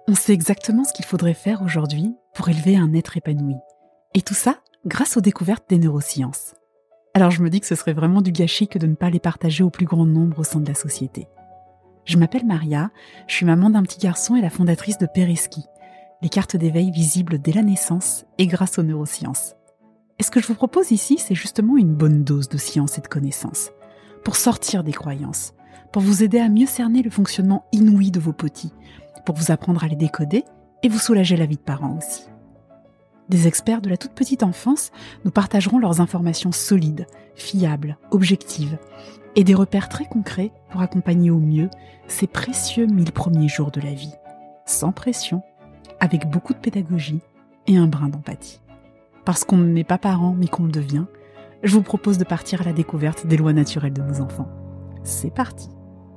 On sait exactement ce qu'il faudrait faire aujourd'hui pour élever un être épanoui. Et tout ça grâce aux découvertes des neurosciences. Alors je me dis que ce serait vraiment du gâchis que de ne pas les partager au plus grand nombre au sein de la société. Je m'appelle Maria, je suis maman d'un petit garçon et la fondatrice de Pereski, les cartes d'éveil visibles dès la naissance et grâce aux neurosciences. Et ce que je vous propose ici, c'est justement une bonne dose de science et de connaissances, pour sortir des croyances, pour vous aider à mieux cerner le fonctionnement inouï de vos petits, pour vous apprendre à les décoder et vous soulager la vie de parents aussi. Des experts de la toute petite enfance nous partageront leurs informations solides, fiables, objectives, et des repères très concrets pour accompagner au mieux ces précieux 1000 premiers jours de la vie, sans pression, avec beaucoup de pédagogie et un brin d'empathie. Parce qu'on n'est pas parent mais qu'on le devient, je vous propose de partir à la découverte des lois naturelles de nos enfants. C'est parti!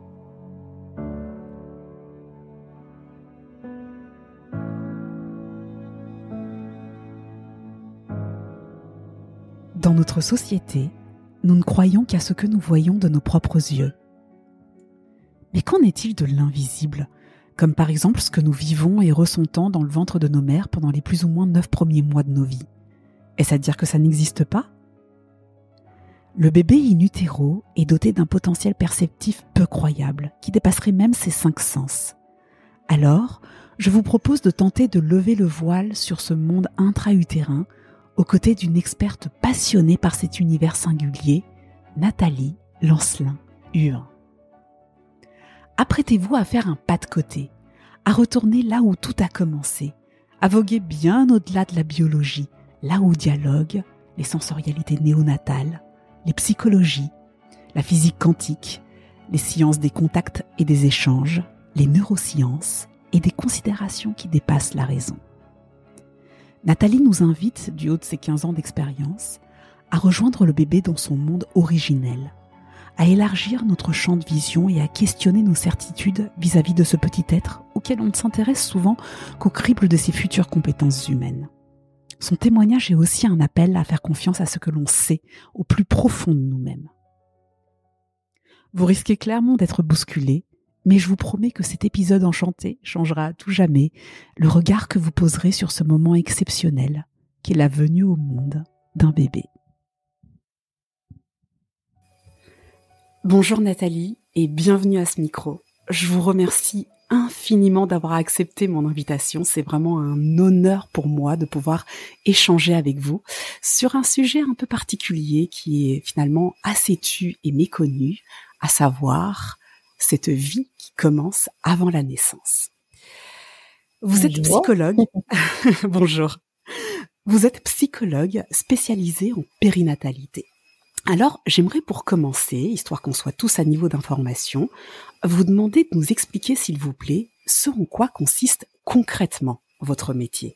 Dans notre société, nous ne croyons qu'à ce que nous voyons de nos propres yeux. Mais qu'en est-il de l'invisible, comme par exemple ce que nous vivons et ressentons dans le ventre de nos mères pendant les plus ou moins 9 premiers mois de nos vies? Est-ce à dire que ça n'existe pas? Le bébé in utero est doté d'un potentiel perceptif peu croyable, qui dépasserait même ses 5 sens. Alors, je vous propose de tenter de lever le voile sur ce monde intra-utérin aux côtés d'une experte passionnée par cet univers singulier, Nathalie Lancelin-Huin. Apprêtez-vous à faire un pas de côté, à retourner là où tout a commencé, à voguer bien au-delà de la biologie, là où dialoguent les sensorialités néonatales, les psychologies, la physique quantique, les sciences des contacts et des échanges, les neurosciences et des considérations qui dépassent la raison. Nathalie nous invite, du haut de ses 15 ans d'expérience, à rejoindre le bébé dans son monde originel, à élargir notre champ de vision et à questionner nos certitudes vis-à-vis de ce petit être auquel on ne s'intéresse souvent qu'au crible de ses futures compétences humaines. Son témoignage est aussi un appel à faire confiance à ce que l'on sait au plus profond de nous-mêmes. Vous risquez clairement d'être bousculé, mais je vous promets que cet épisode enchanté changera à tout jamais le regard que vous poserez sur ce moment exceptionnel qu'est la venue au monde d'un bébé. Bonjour Nathalie et bienvenue à ce micro. Je vous remercie infiniment d'avoir accepté mon invitation. C'est vraiment un honneur pour moi de pouvoir échanger avec vous sur un sujet un peu particulier qui est finalement assez tu et méconnu, à savoir cette vie qui commence avant la naissance. Vous êtes psychologue. Bonjour. Vous êtes psychologue spécialisée en périnatalité. Alors, j'aimerais pour commencer, histoire qu'on soit tous à niveau d'information, vous demander de nous expliquer, s'il vous plaît, ce en quoi consiste concrètement votre métier.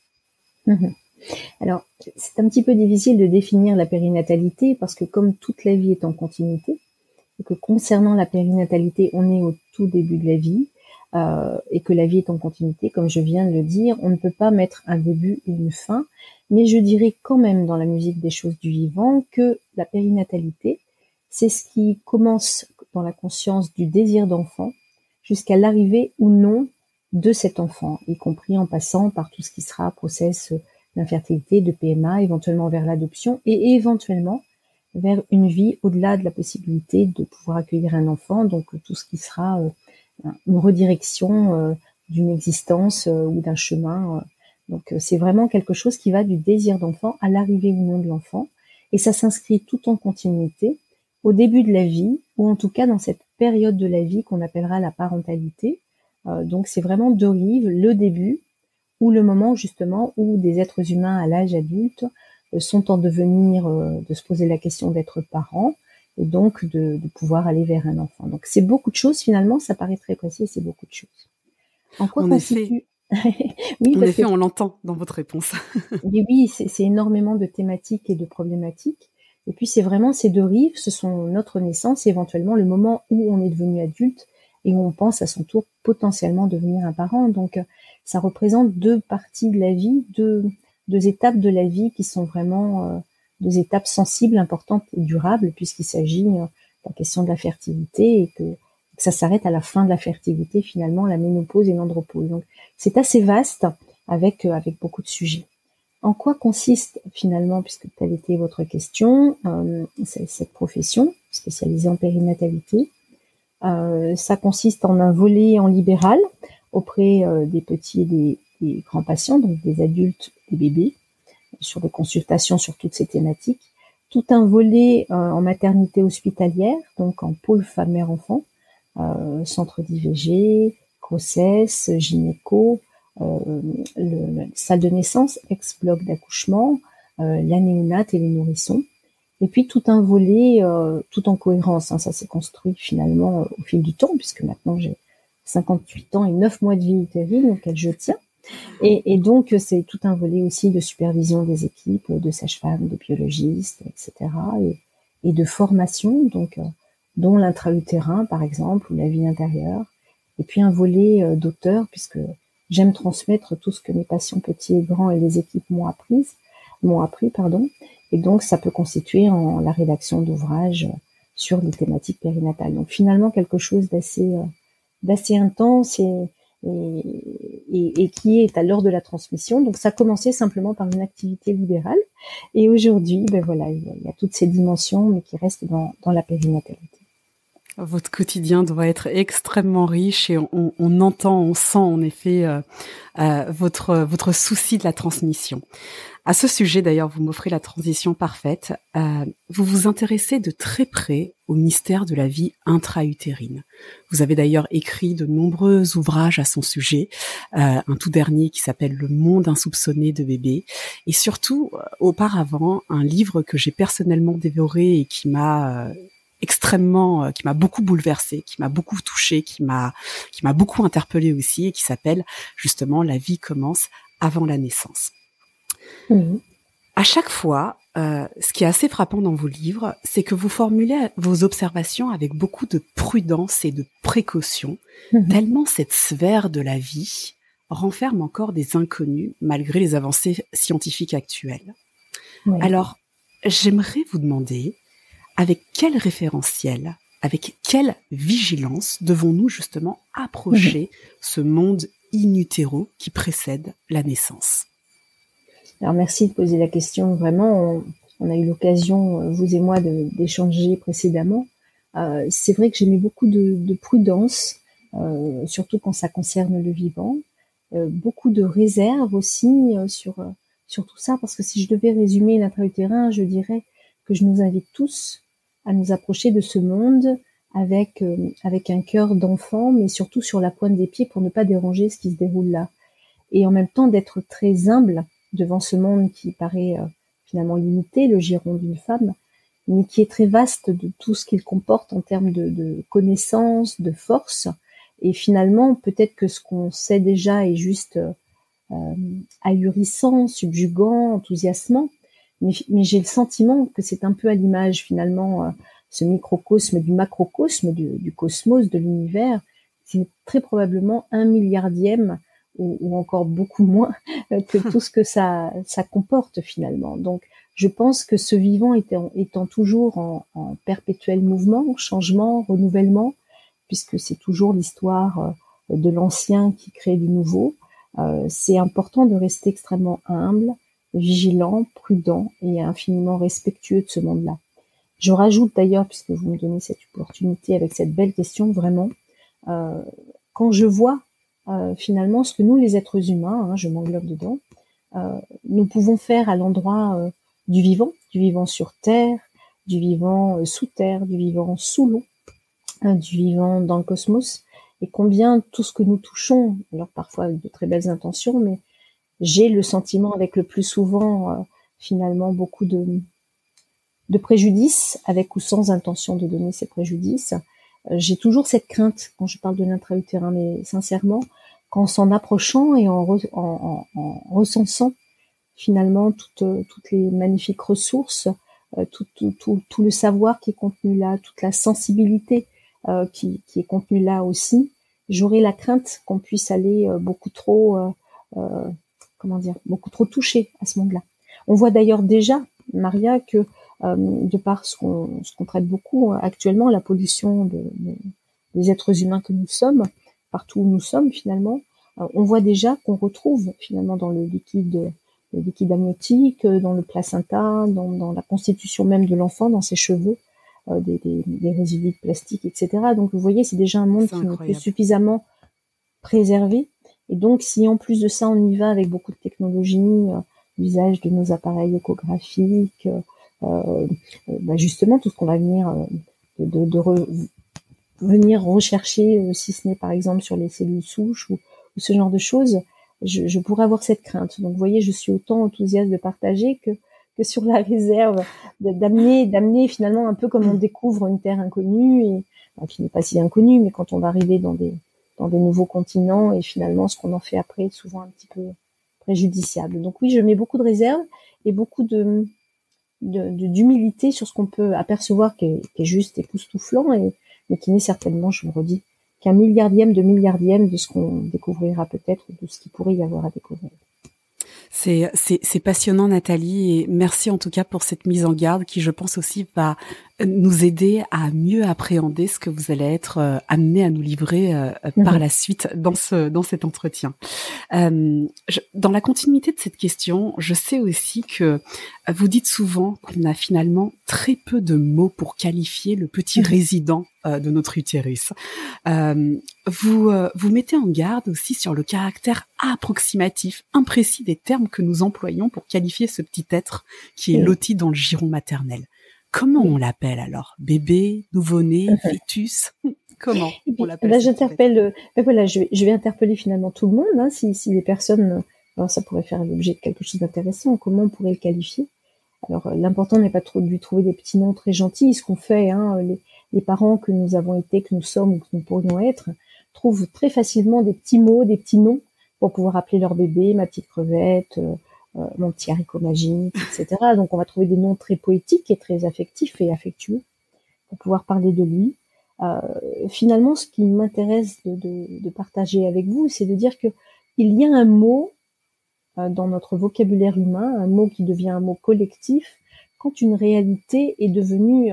Alors, c'est un petit peu difficile de définir la périnatalité parce que comme toute la vie est en continuité, et que concernant la périnatalité, on est au tout début de la vie, et que la vie est en continuité, comme je viens de le dire, on ne peut pas mettre un début et une fin, mais je dirais quand même dans la musique des choses du vivant que la périnatalité, c'est ce qui commence dans la conscience du désir d'enfant jusqu'à l'arrivée ou non de cet enfant, y compris en passant par tout ce qui sera process d'infertilité, de PMA, éventuellement vers l'adoption et éventuellement vers une vie au-delà de la possibilité de pouvoir accueillir un enfant, donc tout ce qui sera une redirection d'une existence ou d'un chemin. Donc c'est vraiment quelque chose qui va du désir d'enfant à l'arrivée ou non de l'enfant, et ça s'inscrit tout en continuité au début de la vie, ou en tout cas dans cette période de la vie qu'on appellera la parentalité. Donc c'est vraiment deux rives, le début ou le moment justement où des êtres humains à l'âge adulte sont en devenir de se poser la question d'être parents et donc de pouvoir aller vers un enfant. Donc c'est beaucoup de choses finalement, ça paraît très précis, c'est beaucoup de choses. En quoi constitue... Oui, en effet, on l'entend dans votre réponse. Mais oui, c'est énormément de thématiques et de problématiques. Et puis c'est vraiment ces deux rives, ce sont notre naissance et éventuellement le moment où on est devenu adulte et où on pense à son tour potentiellement devenir un parent. Donc ça représente deux parties de la vie, deux étapes de la vie qui sont vraiment deux étapes sensibles, importantes et durables, puisqu'il s'agit de la question de la fertilité et que Ça s'arrête à la fin de la fertilité, finalement, la ménopause et l'andropause. Donc, c'est assez vaste avec beaucoup de sujets. En quoi consiste finalement, puisque telle était votre question, cette profession spécialisée en périnatalité? Ça consiste en un volet en libéral auprès des petits et des grands patients, donc des adultes, des bébés, sur des consultations sur toutes ces thématiques. Tout un volet en maternité hospitalière, donc en pôle femme-mère-enfant, centre d'IVG, grossesse, gynéco, salle de naissance, ex-bloc d'accouchement, la néonate et les nourrissons. Et puis tout un volet, tout en cohérence, ça s'est construit finalement au fil du temps, puisque maintenant j'ai 58 ans et 9 mois de vie utérine auquel je tiens. Et donc c'est tout un volet aussi de supervision des équipes, de sages-femmes, de biologistes, etc. Et de formation, donc dont l'intra-utérin par exemple, ou la vie intérieure. Et puis un volet d'auteur, puisque j'aime transmettre tout ce que mes patients petits et grands et les équipes m'ont appris. Et donc, ça peut constituer en la rédaction d'ouvrages sur les thématiques périnatales. Donc, finalement, quelque chose d'assez intense et qui est à l'heure de la transmission. Donc, ça a commencé simplement par une activité libérale. Et aujourd'hui, voilà, il y a toutes ces dimensions, mais qui restent dans la périnatalité. Votre quotidien doit être extrêmement riche et on entend, on sent en effet votre souci de la transmission. À ce sujet, d'ailleurs, vous m'offrez la transition parfaite. Vous vous intéressez de très près au mystère de la vie intra-utérine. Vous avez d'ailleurs écrit de nombreux ouvrages à son sujet, un tout dernier qui s'appelle Le monde insoupçonné de bébé, et surtout, auparavant, un livre que j'ai personnellement dévoré et qui m'a beaucoup bouleversée, qui m'a beaucoup touchée, qui m'a beaucoup interpellée aussi, et qui s'appelle justement La vie commence avant la naissance. Mmh. À chaque fois, ce qui est assez frappant dans vos livres, c'est que vous formulez vos observations avec beaucoup de prudence et de précaution, tellement cette sphère de la vie renferme encore des inconnus malgré les avancées scientifiques actuelles. Oui. Alors, j'aimerais vous demander, avec quel référentiel, avec quelle vigilance devons-nous justement approcher ce monde in utero qui précède la naissance? Alors merci de poser la question. Vraiment, on a eu l'occasion, vous et moi, d'échanger précédemment. C'est vrai que j'ai mis beaucoup de prudence, surtout quand ça concerne le vivant. Beaucoup de réserve aussi sur tout ça, parce que si je devais résumer l'intra-utérin, je dirais que je nous invite tous à nous approcher de ce monde avec un cœur d'enfant, mais surtout sur la pointe des pieds pour ne pas déranger ce qui se déroule là. Et en même temps d'être très humble devant ce monde qui paraît finalement limité, le giron d'une femme, mais qui est très vaste de tout ce qu'il comporte en termes de connaissances, de force. Et finalement, peut-être que ce qu'on sait déjà est juste ahurissant, subjugant, enthousiasmant, mais j'ai le sentiment que c'est un peu à l'image finalement ce microcosme du macrocosme, du cosmos, de l'univers. C'est très probablement 1 milliardième ou encore beaucoup moins que tout ce que ça comporte finalement. Donc, je pense que ce vivant étant toujours en perpétuel mouvement, changement, renouvellement, puisque c'est toujours l'histoire de l'ancien qui crée du nouveau, c'est important de rester extrêmement humble, vigilant, prudent et infiniment respectueux de ce monde-là. Je rajoute d'ailleurs, puisque vous me donnez cette opportunité avec cette belle question, vraiment, quand je vois finalement ce que nous les êtres humains, je m'englobe dedans, nous pouvons faire à l'endroit du vivant sur terre, du vivant sous terre, du vivant sous l'eau, du vivant dans le cosmos, et combien tout ce que nous touchons, alors parfois avec de très belles intentions, mais j'ai le sentiment avec le plus souvent finalement beaucoup de préjudices, avec ou sans intention de donner ces préjudices. J'ai toujours cette crainte quand je parle de l'intra-utérin, mais sincèrement, qu'en s'en approchant et en recensant finalement toutes les magnifiques ressources, tout le savoir qui est contenu là, toute la sensibilité qui est contenue là aussi, j'aurais la crainte qu'on puisse aller beaucoup trop toucher à ce monde-là. On voit d'ailleurs déjà, Maria, que de par ce qu'on traite beaucoup actuellement, la pollution les êtres humains que nous sommes, partout où nous sommes finalement, on voit déjà qu'on retrouve finalement dans le liquide amniotique, dans le placenta, dans la constitution même de l'enfant, dans ses cheveux, des résidus de plastique, etc. Donc vous voyez, c'est déjà un monde C'est qui n'est que incroyable. suffisamment préservé. Et donc, si en plus de ça, on y va avec beaucoup de technologie, l'usage de nos appareils échographiques, justement tout ce qu'on va venir venir rechercher, si ce n'est par exemple sur les cellules souches ou ce genre de choses, je pourrais avoir cette crainte. Donc, vous voyez, je suis autant enthousiaste de partager que sur la réserve, d'amener finalement un peu comme on découvre une terre inconnue, et qui n'est pas si inconnue, mais quand on va arriver dans des nouveaux continents, et finalement ce qu'on en fait après est souvent un petit peu préjudiciable. Donc oui, je mets beaucoup de réserve et beaucoup d'humilité sur ce qu'on peut apercevoir qui est juste époustouflant, mais qui n'est certainement, je le redis, qu'un milliardième de ce qu'on découvrira peut-être, de ce qu'il pourrait y avoir à découvrir. C'est passionnant, Nathalie, et merci en tout cas pour cette mise en garde qui, je pense aussi, va nous aider à mieux appréhender ce que vous allez être amené à nous livrer par la suite dans cet entretien. Dans la continuité de cette question, je sais aussi que vous dites souvent qu'on a finalement très peu de mots pour qualifier le petit résident de notre utérus. Vous mettez en garde aussi sur le caractère approximatif, imprécis des termes que nous employons pour qualifier ce petit être qui est loti dans le giron maternel. Comment on l'appelle alors? Bébé, nouveau-né, fœtus? Comment on l'appelle? J'interpelle. Voilà, je vais interpeller finalement tout le monde. Hein, si les personnes, alors ça pourrait faire l'objet de quelque chose d'intéressant. Comment on pourrait le qualifier? Alors l'important n'est pas trop de lui trouver des petits noms très gentils. Ce qu'on fait, hein, les parents que nous avons été, que nous sommes ou que nous pourrions être, trouvent très facilement des petits mots, des petits noms pour pouvoir appeler leur bébé, ma petite crevette, mon petit haricot magique, etc. Donc on va trouver des noms très poétiques et très affectifs et affectueux pour pouvoir parler de lui. Finalement, ce qui m'intéresse de partager avec vous, c'est de dire que il y a un mot dans notre vocabulaire humain, un mot qui devient un mot collectif quand une réalité est devenue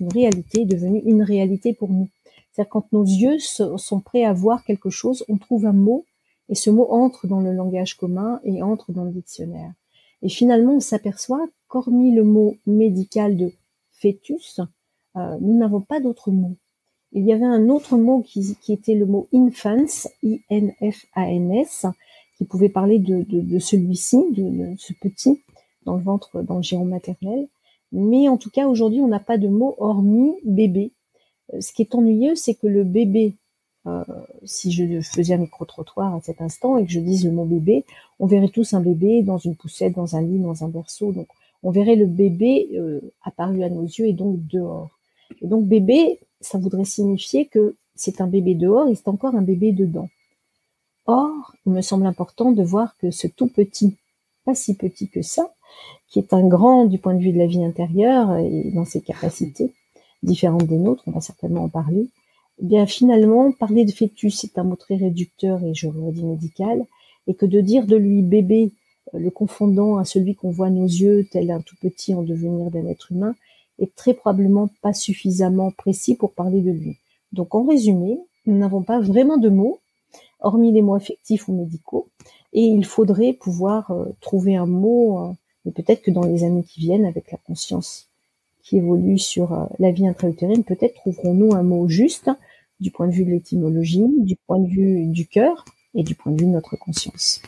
une réalité pour nous. C'est-à-dire quand nos yeux sont prêts à voir quelque chose, on trouve un mot et ce mot entre dans le langage commun et entre dans le dictionnaire. Et finalement, on s'aperçoit qu'hormis le mot médical de fœtus, nous n'avons pas d'autres mots. Il y avait un autre mot qui était le mot infans, I-N-F-A-N-S, qui pouvait parler de celui-ci, de ce petit, dans le ventre, dans le giron maternel. Mais en tout cas, aujourd'hui, on n'a pas de mot hormis bébé. Ce qui est ennuyeux, c'est que le bébé, si je faisais un micro-trottoir à cet instant et que je dise le mot bébé, on verrait tous un bébé dans une poussette, dans un lit, dans un berceau. Donc, on verrait le bébé apparu à nos yeux et donc dehors. Et donc, bébé, ça voudrait signifier que c'est un bébé dehors et c'est encore un bébé dedans. Or, il me semble important de voir que ce tout petit, pas si petit que ça, qui est un grand du point de vue de la vie intérieure et dans ses capacités, différentes des nôtres, on va certainement en parler, eh bien finalement, parler de fœtus, c'est un mot très réducteur et je le redis médical, et que de dire de lui bébé, le confondant à celui qu'on voit à nos yeux, tel un tout petit en devenir d'un être humain, est très probablement pas suffisamment précis pour parler de lui. Donc en résumé, nous n'avons pas vraiment de mots, hormis les mots affectifs ou médicaux, et il faudrait pouvoir trouver un mot, et peut-être que dans les années qui viennent, avec la conscience qui évolue sur la vie intra-utérine, peut-être trouverons-nous un mot juste du point de vue de l'étymologie, du point de vue du cœur et du point de vue de notre conscience.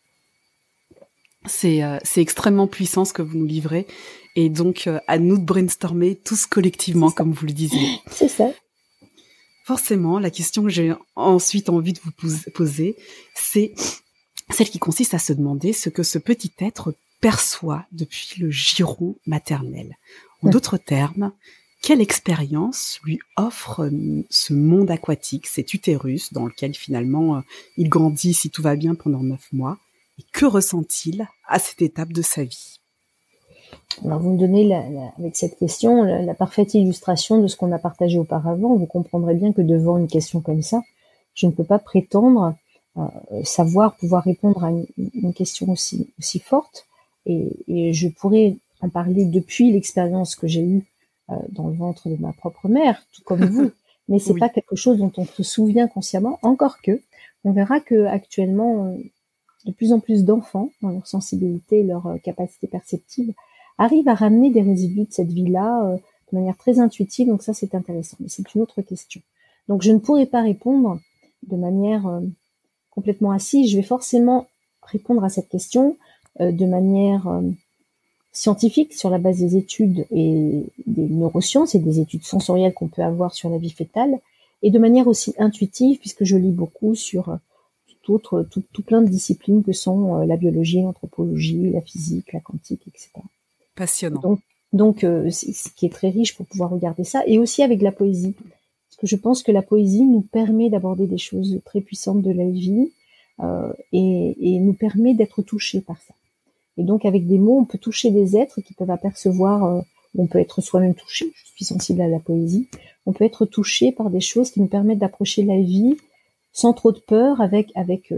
C'est extrêmement puissant ce que vous nous livrez, et donc à nous de brainstormer tous collectivement, comme vous le disiez. C'est ça. Forcément, la question que j'ai ensuite envie de vous poser, c'est celle qui consiste à se demander ce que ce petit être perçoit depuis le giron maternel. En d'autres termes, quelle expérience lui offre ce monde aquatique, cet utérus dans lequel finalement il grandit, si tout va bien, pendant 9 mois, et que ressent-il à cette étape de sa vie? Alors vous me donnez avec cette question la parfaite illustration de ce qu'on a partagé auparavant. Vous comprendrez bien que devant une question comme ça, je ne peux pas prétendre pouvoir répondre à une question aussi forte, et je pourrais en parler depuis l'expérience que j'ai eue dans le ventre de ma propre mère, tout comme vous. mais c'est Oui, pas quelque chose dont on se souvient consciemment, encore que on verra que actuellement de plus en plus d'enfants, dans leur sensibilité et leur capacité perceptive, arrivent à ramener des résidus de cette vie-là de manière très intuitive. Donc ça, c'est intéressant. Mais c'est une autre question. Donc je ne pourrais pas répondre de manière complètement assise. Je vais forcément répondre à cette question de manière scientifique sur la base des études et des neurosciences et des études sensorielles qu'on peut avoir sur la vie fœtale, et de manière aussi intuitive, puisque je lis beaucoup sur tout plein de disciplines que sont la biologie, l'anthropologie, la physique, la quantique, etc. passionnant. Donc, ce qui est très riche pour pouvoir regarder ça, et aussi avec la poésie. Parce que je pense que la poésie nous permet d'aborder des choses très puissantes de la vie et nous permet d'être touchés par ça. Et donc, avec des mots, on peut toucher des êtres qui peuvent apercevoir, on peut être soi-même touché, je suis sensible à la poésie, on peut être touché par des choses qui nous permettent d'approcher la vie sans trop de peur, avec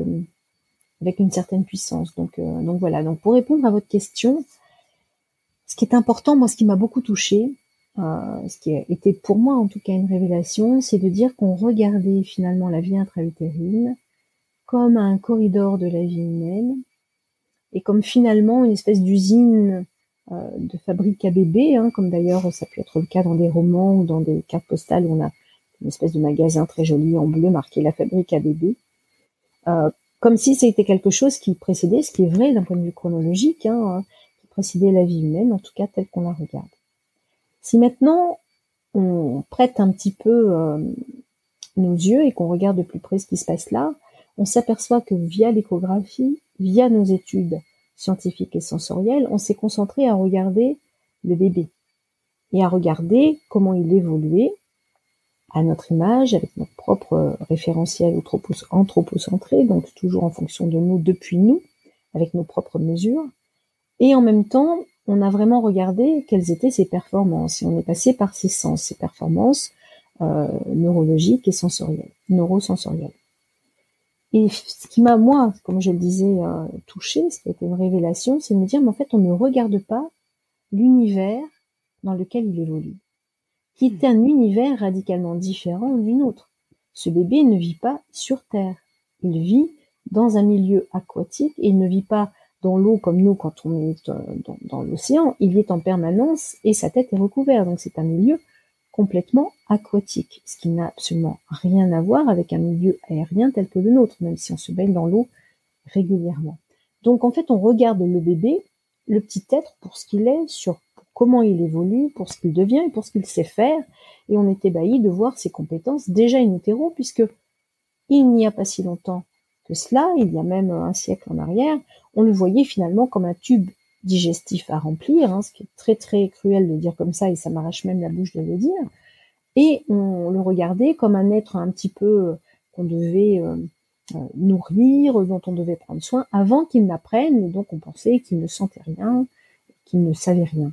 une certaine puissance. Donc voilà. Donc pour répondre à votre question, ce qui est important, moi, ce qui m'a beaucoup touchée, ce qui a été pour moi en tout cas une révélation, c'est de dire qu'on regardait finalement la vie intra-utérine comme un corridor de la vie humaine et comme finalement une espèce d'usine de fabrique à bébé, comme d'ailleurs ça peut être le cas dans des romans ou dans des cartes postales où on a une espèce de magasin très joli en bleu marqué la fabrique à bébé. Comme si c'était quelque chose qui précédait, ce qui est vrai d'un point de vue chronologique, qui précédait la vie humaine, en tout cas telle qu'on la regarde. Si maintenant on prête un petit peu nos yeux et qu'on regarde de plus près ce qui se passe là, on s'aperçoit que via l'échographie, via nos études scientifiques et sensorielles, on s'est concentré à regarder le bébé et à regarder comment il évoluait à notre image, avec notre propre référentiel anthropocentré, donc toujours en fonction de nous, depuis nous, avec nos propres mesures. Et en même temps, on a vraiment regardé quelles étaient ses performances. Et on est passé par ses sens, ses performances neurologiques et neurosensorielles. Et ce qui m'a, moi, comme je le disais, touchée, ce qui a été une révélation, c'est de me dire, mais en fait, on ne regarde pas l'univers dans lequel il évolue, qui est un univers radicalement différent du nôtre. Ce bébé ne vit pas sur Terre. Il vit dans un milieu aquatique et il ne vit pas dans l'eau comme nous quand on est dans l'océan. Il y est en permanence et sa tête est recouverte. Donc c'est un milieu complètement aquatique, ce qui n'a absolument rien à voir avec un milieu aérien tel que le nôtre, même si on se baigne dans l'eau régulièrement. Donc en fait, on regarde le bébé, le petit être, pour ce qu'il est, sur comment il évolue, pour ce qu'il devient et pour ce qu'il sait faire, et on est ébahi de voir ses compétences déjà in utero, puisque il n'y a pas si longtemps que cela, il y a même un siècle en arrière, on le voyait finalement comme un tube digestif à remplir, ce qui est très très cruel de dire comme ça, et ça m'arrache même la bouche de le dire, et on le regardait comme un être un petit peu qu'on devait nourrir, dont on devait prendre soin, avant qu'il n'apprenne, et donc on pensait qu'il ne sentait rien, qu'il ne savait rien.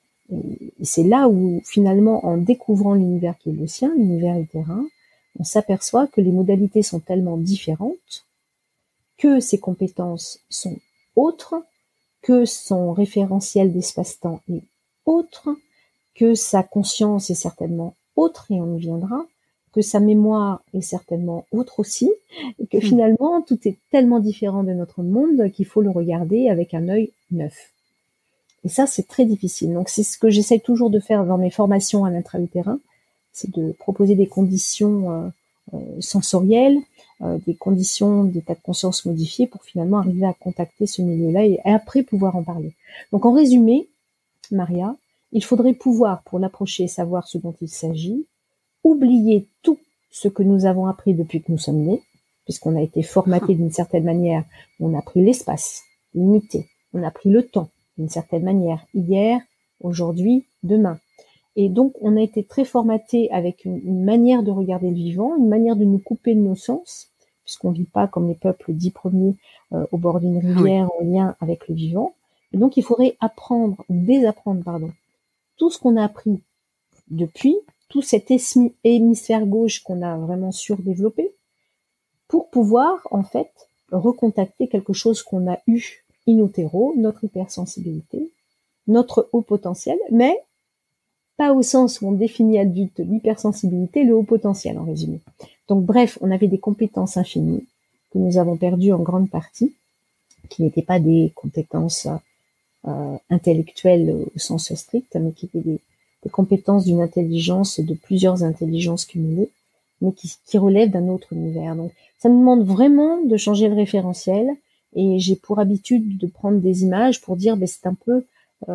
Et c'est là où, finalement, en découvrant l'univers qui est le sien, l'univers utérin, on s'aperçoit que les modalités sont tellement différentes, que ses compétences sont autres, que son référentiel d'espace-temps est autre, que sa conscience est certainement autre, et on y viendra, que sa mémoire est certainement autre aussi, et que finalement, tout est tellement différent de notre monde qu'il faut le regarder avec un œil neuf. Et ça, c'est très difficile. Donc, c'est ce que j'essaye toujours de faire dans mes formations à l'intra-utérin, c'est de proposer des conditions sensorielles, des conditions d'état de conscience modifiées pour finalement arriver à contacter ce milieu-là et après pouvoir en parler. Donc, en résumé, Maria, il faudrait pouvoir, pour l'approcher, savoir ce dont il s'agit, oublier tout ce que nous avons appris depuis que nous sommes nés, puisqu'on a été formaté d'une certaine manière, on a pris l'espace limité, on a pris le temps d'une certaine manière, hier, aujourd'hui, demain. Et donc, on a été très formaté avec une manière de regarder le vivant, une manière de nous couper de nos sens, puisqu'on ne vit pas comme les peuples 10 premiers au bord d'une rivière en lien avec le vivant. Et donc, il faudrait désapprendre, tout ce qu'on a appris depuis, tout cet hémisphère gauche qu'on a vraiment surdéveloppé, pour pouvoir, en fait, recontacter quelque chose qu'on a eu in utero, notre hypersensibilité, notre haut potentiel, mais pas au sens où on définit adulte l'hypersensibilité, le haut potentiel en résumé. Donc bref, on avait des compétences infinies que nous avons perdues en grande partie, qui n'étaient pas des compétences intellectuelles au sens strict, mais qui étaient des compétences d'une intelligence, de plusieurs intelligences cumulées, mais qui relèvent d'un autre univers. Donc ça nous demande vraiment de changer le référentiel, et j'ai pour habitude de prendre des images pour dire, c'est un peu,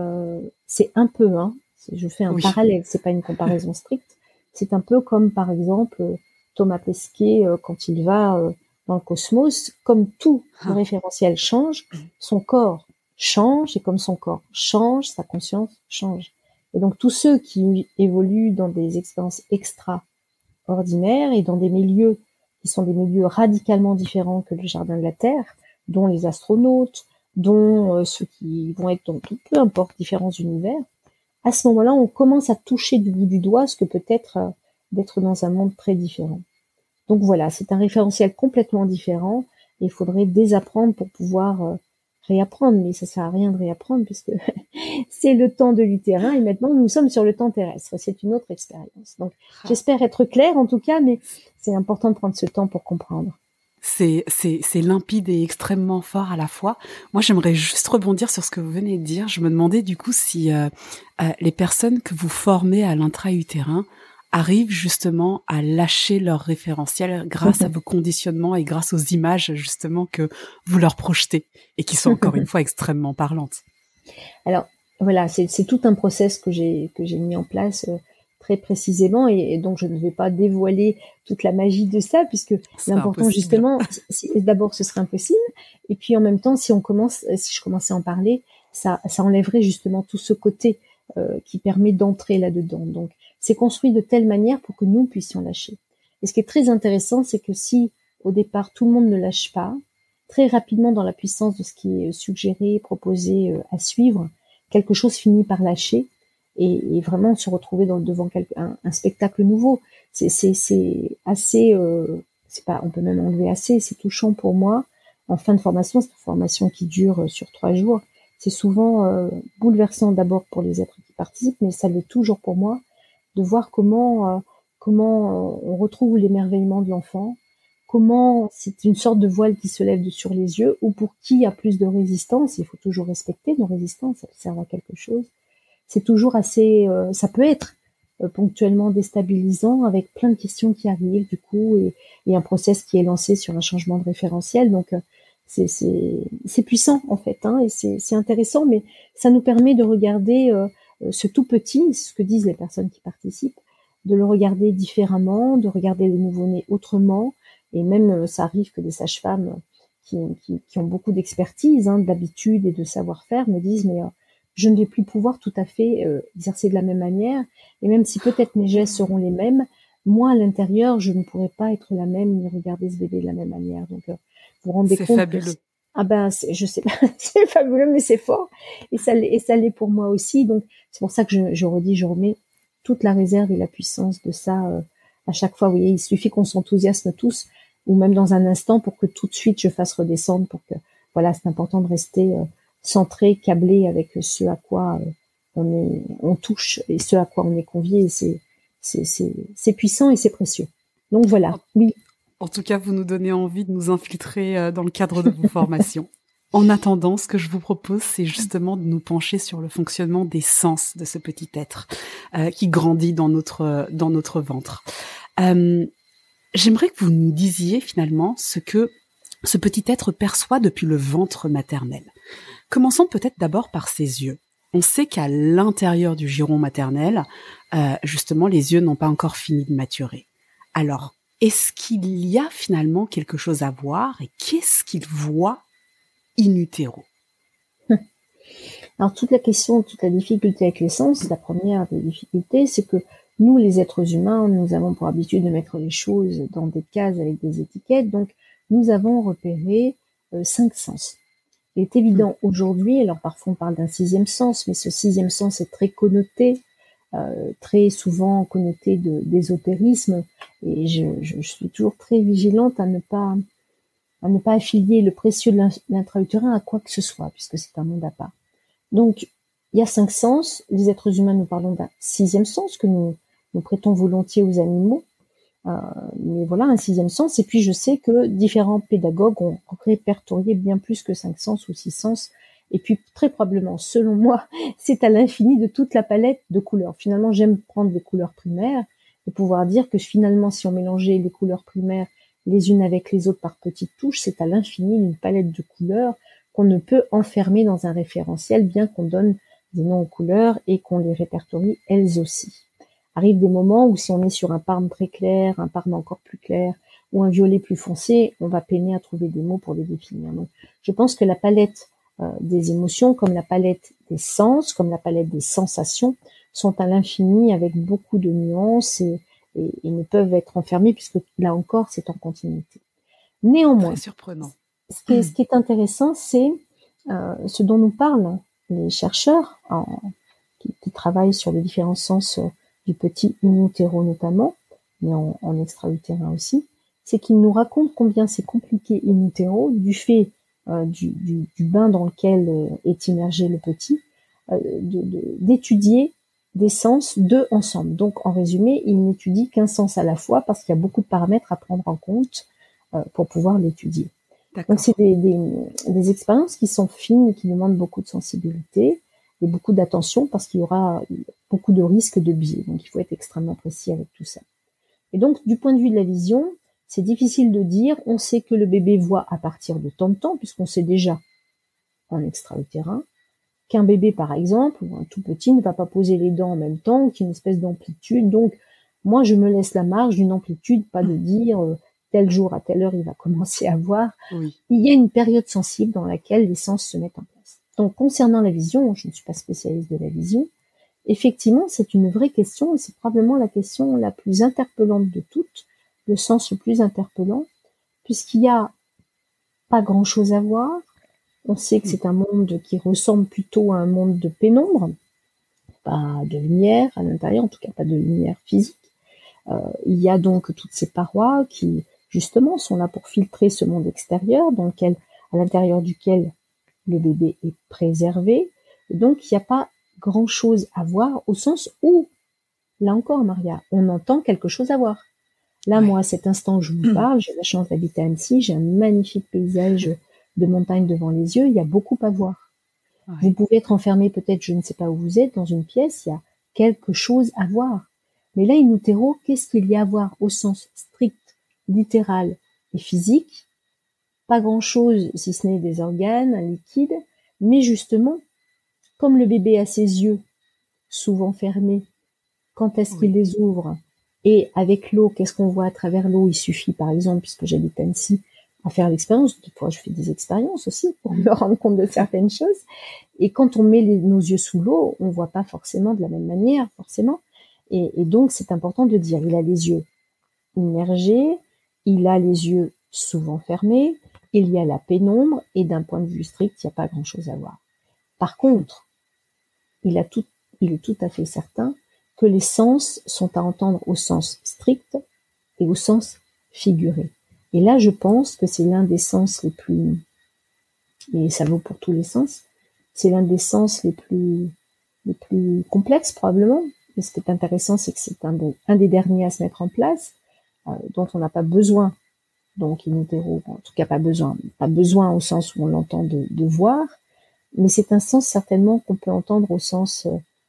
je fais un Oui. parallèle, c'est pas une comparaison stricte, c'est un peu comme par exemple Thomas Pesquet quand il va dans le cosmos, comme tout le référentiel change, son corps change, et comme son corps change, sa conscience change. Et donc tous ceux qui évoluent dans des expériences extraordinaires et dans des milieux qui sont des milieux radicalement différents que le jardin de la Terre, dont les astronautes, dont ceux qui vont être dans peu importe différents univers, à ce moment-là, on commence à toucher du bout du doigt ce que peut être d'être dans un monde très différent. Donc voilà, c'est un référentiel complètement différent, et il faudrait désapprendre pour pouvoir réapprendre, mais ça sert à rien de réapprendre puisque c'est le temps de l'utérin, et maintenant nous sommes sur le temps terrestre, c'est une autre expérience. Donc j'espère être claire en tout cas, mais c'est important de prendre ce temps pour comprendre. C'est limpide et extrêmement fort à la fois. Moi, j'aimerais juste rebondir sur ce que vous venez de dire. Je me demandais du coup si les personnes que vous formez à l'intra-utérin arrivent justement à lâcher leur référentiel grâce à vos conditionnements et grâce aux images justement que vous leur projetez et qui sont encore une fois extrêmement parlantes. Alors voilà, c'est tout un process que j'ai mis en place très précisément, et donc je ne vais pas dévoiler toute la magie de ça, puisque c'est l'important impossible. justement, d'abord ce serait impossible, et puis en même temps si je commençais à en parler, ça enlèverait justement tout ce côté qui permet d'entrer là-dedans. Donc c'est construit de telle manière pour que nous puissions lâcher. Et ce qui est très intéressant, c'est que si au départ tout le monde ne lâche pas, très rapidement dans la puissance de ce qui est suggéré, proposé, à suivre, quelque chose finit par lâcher, et vraiment se retrouver devant un spectacle nouveau. C'est assez, c'est pas, on peut même enlever assez, c'est touchant pour moi. En fin de formation, c'est une formation qui dure sur 3 jours. C'est souvent bouleversant d'abord pour les êtres qui participent, mais ça l'est toujours pour moi, de voir comment on retrouve l'émerveillement de l'enfant, comment c'est une sorte de voile qui se lève sur les yeux, ou pour qui a plus de résistance. Il faut toujours respecter nos résistances, elles servent à quelque chose. C'est toujours assez, ça peut être ponctuellement déstabilisant, avec plein de questions qui arrivent du coup, et un process qui est lancé sur un changement de référentiel. Donc c'est puissant en fait, et c'est intéressant, mais ça nous permet de regarder ce tout petit, ce que disent les personnes qui participent, de le regarder différemment, de regarder le nouveau-né autrement. Et même ça arrive que des sages-femmes qui ont beaucoup d'expertise, d'habitude et de savoir-faire, me disent mais je ne vais plus pouvoir tout à fait exercer de la même manière, et même si peut-être mes gestes seront les mêmes, moi à l'intérieur je ne pourrai pas être la même ni regarder ce bébé de la même manière. Donc vous vous rendez compte fabuleux. Je sais pas, c'est fabuleux, mais c'est fort, et ça l'est pour moi aussi. Donc c'est pour ça que je remets toute la réserve et la puissance de ça à chaque fois. Vous voyez, il suffit qu'on s'enthousiasme tous, ou même dans un instant, pour que tout de suite je fasse redescendre, pour que, voilà, c'est important de rester centré, câblé avec ce à quoi on touche, et ce à quoi on est convié. C'est puissant et c'est précieux. Donc voilà, oui. En tout cas, vous nous donnez envie de nous infiltrer dans le cadre de vos formations. En attendant, ce que je vous propose, c'est justement de nous pencher sur le fonctionnement des sens de ce petit être qui grandit dans notre ventre. J'aimerais que vous nous disiez finalement ce que ce petit être perçoit depuis le ventre maternel. Commençons peut-être d'abord par ses yeux. On sait qu'à l'intérieur du giron maternel, justement, les yeux n'ont pas encore fini de maturer. Alors, est-ce qu'il y a finalement quelque chose à voir, et qu'est-ce qu'il voit in utero? Alors toute la difficulté avec les sens, la première des difficultés, c'est que nous, les êtres humains, nous avons pour habitude de mettre les choses dans des cases avec des étiquettes. Donc nous avons repéré 5 sens. Il est évident aujourd'hui, alors parfois on parle d'un 6e sens, mais ce 6e sens est très connoté, très souvent connoté d'ésotérisme, et je suis toujours très vigilante à ne pas affilier le précieux de l'intra-utérin à quoi que ce soit, puisque c'est un monde à part. Donc il y a 5 sens. Les êtres humains, nous parlons d'un 6e sens que nous prêtons volontiers aux animaux. Mais voilà, un 6e sens. Et puis, je sais que différents pédagogues ont répertorié bien plus que 5 sens ou 6 sens. Et puis, très probablement, selon moi, c'est à l'infini de toute la palette de couleurs. Finalement, j'aime prendre les couleurs primaires et pouvoir dire que finalement, si on mélangeait les couleurs primaires les unes avec les autres par petites touches, c'est à l'infini une palette de couleurs qu'on ne peut enfermer dans un référentiel, bien qu'on donne des noms aux couleurs et qu'on les répertorie elles aussi. Arrivent des moments où si on est sur un parme très clair, un parme encore plus clair, ou un violet plus foncé, on va peiner à trouver des mots pour les définir. Donc, je pense que la palette des émotions, comme la palette des sens, comme la palette des sensations, sont à l'infini avec beaucoup de nuances et ne peuvent être enfermées puisque là encore, c'est en continuité. Néanmoins, très surprenant. Ce qui est intéressant, c'est ce dont nous parlent les chercheurs qui travaillent sur les différents sens du petit in utero notamment, mais en extra-utérin aussi, c'est qu'ils nous racontent combien c'est compliqué in utero du fait du bain dans lequel est immergé le petit, d'étudier des sens deux ensemble. Donc, en résumé, il n'étudie qu'un sens à la fois parce qu'il y a beaucoup de paramètres à prendre en compte pour pouvoir l'étudier. D'accord. Donc, c'est des expériences qui sont fines et qui demandent beaucoup de sensibilité et beaucoup d'attention parce qu'il y aura beaucoup de risques de biais. Donc, il faut être extrêmement précis avec tout ça. Et donc, du point de vue de la vision, c'est difficile de dire, on sait que le bébé voit à partir de tant de temps, puisqu'on sait déjà en extra-utérin qu'un bébé, par exemple, ou un tout petit, ne va pas poser les dents en même temps, qu'il y a une espèce d'amplitude. Donc, moi, je me laisse la marge d'une amplitude, pas de dire tel jour à telle heure, il va commencer à voir. Oui. Il y a une période sensible dans laquelle les sens se mettent en place. Donc, concernant la vision, je ne suis pas spécialiste de la vision, effectivement, c'est une vraie question et c'est probablement la question la plus interpellante de toutes, le sens le plus interpellant, puisqu'il n'y a pas grand-chose à voir. On sait que c'est un monde qui ressemble plutôt à un monde de pénombre, pas de lumière à l'intérieur, en tout cas pas de lumière physique. Il y a donc toutes ces parois qui, justement, sont là pour filtrer ce monde extérieur, à l'intérieur duquel le bébé est préservé. Et donc, il n'y a pas grand-chose à voir au sens où, là encore, Maria, on entend quelque chose à voir. Là, moi, à cet instant où je vous parle, j'ai la chance d'habiter à Annecy, j'ai un magnifique paysage de montagne devant les yeux, il y a beaucoup à voir. Ouais. Vous pouvez être enfermé peut-être, je ne sais pas où vous êtes, dans une pièce, il y a quelque chose à voir. Mais là, in utero, qu'est-ce qu'il y a à voir au sens strict, littéral et physique? Pas grand-chose, si ce n'est des organes, un liquide, mais justement, comme le bébé a ses yeux souvent fermés, quand est-ce qu'il les ouvre? Et avec l'eau, qu'est-ce qu'on voit à travers l'eau? Il suffit, par exemple, puisque j'habite Annecy, à faire l'expérience. Des fois, je fais des expériences aussi pour me rendre compte de certaines choses. Et quand on met nos yeux sous l'eau, on voit pas forcément de la même manière, forcément. Et donc, c'est important de dire, il a les yeux immergés, il a les yeux souvent fermés, il y a la pénombre, et d'un point de vue strict, il n'y a pas grand-chose à voir. Par contre, il est tout à fait certain que les sens sont à entendre au sens strict et au sens figuré. Et là, je pense que c'est l'un des sens les plus, et ça vaut pour tous les sens, c'est l'un des sens les plus complexes probablement. Et ce qui est intéressant, c'est que c'est un des derniers à se mettre en place, dont on n'a pas besoin, donc in utero, en tout cas pas besoin au sens où on l'entend de voir, mais c'est un sens certainement qu'on peut entendre au sens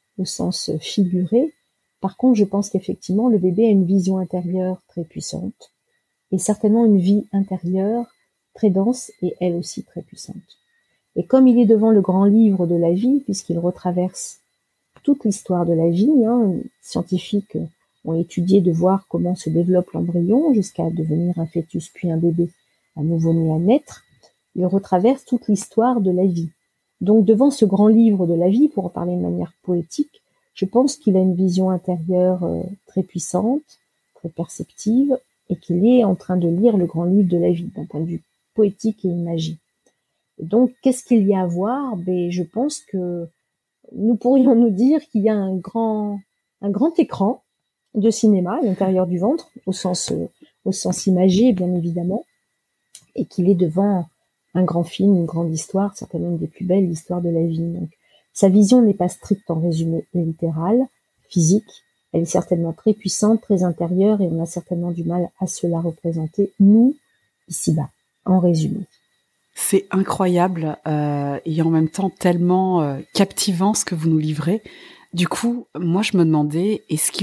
figuré. Par contre, je pense qu'effectivement, le bébé a une vision intérieure très puissante et certainement une vie intérieure très dense et elle aussi très puissante. Et comme il est devant le grand livre de la vie, puisqu'il retraverse toute l'histoire de la vie, les scientifiques ont étudié de voir comment se développe l'embryon jusqu'à devenir un fœtus puis un bébé, un nouveau-né à naître, il retraverse toute l'histoire de la vie. Donc devant ce grand livre de la vie, pour en parler de manière poétique, je pense qu'il a une vision intérieure très puissante, très perceptive, et qu'il est en train de lire le grand livre de la vie, d'un point de vue poétique et imagique. Et donc, qu'est-ce qu'il y a à voir? Je pense que nous pourrions nous dire qu'il y a un grand écran de cinéma à l'intérieur du ventre, au sens imagé, bien évidemment, et qu'il est devant un grand film, une grande histoire, certainement une des plus belles histoires de la vie. Donc, Sa vision n'est pas stricte en résumé et littérale, physique. Elle est certainement très puissante, très intérieure, et on a certainement du mal à se la représenter, nous, ici-bas, en résumé. C'est incroyable et en même temps tellement captivant ce que vous nous livrez. Du coup, moi je me demandais, est-ce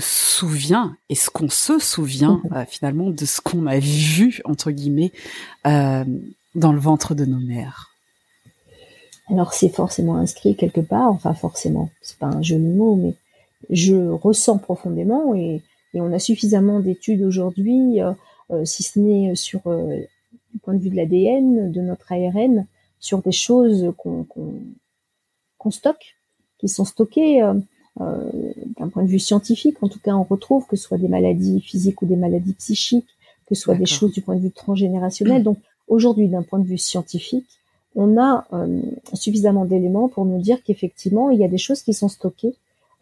qu'on se souvient finalement de ce qu'on a vu, entre guillemets, dans le ventre de nos mères? Alors c'est forcément inscrit quelque part, enfin forcément, c'est pas un joli mot, mais je ressens profondément et on a suffisamment d'études aujourd'hui, si ce n'est sur du point de vue de l'ADN, de notre ARN, sur des choses qu'on stocke, qui sont stockées d'un point de vue scientifique. En tout cas, on retrouve que ce soit des maladies physiques ou des maladies psychiques, que ce soit des choses du point de vue transgénérationnel. Donc aujourd'hui, d'un point de vue scientifique, on a suffisamment d'éléments pour nous dire qu'effectivement, il y a des choses qui sont stockées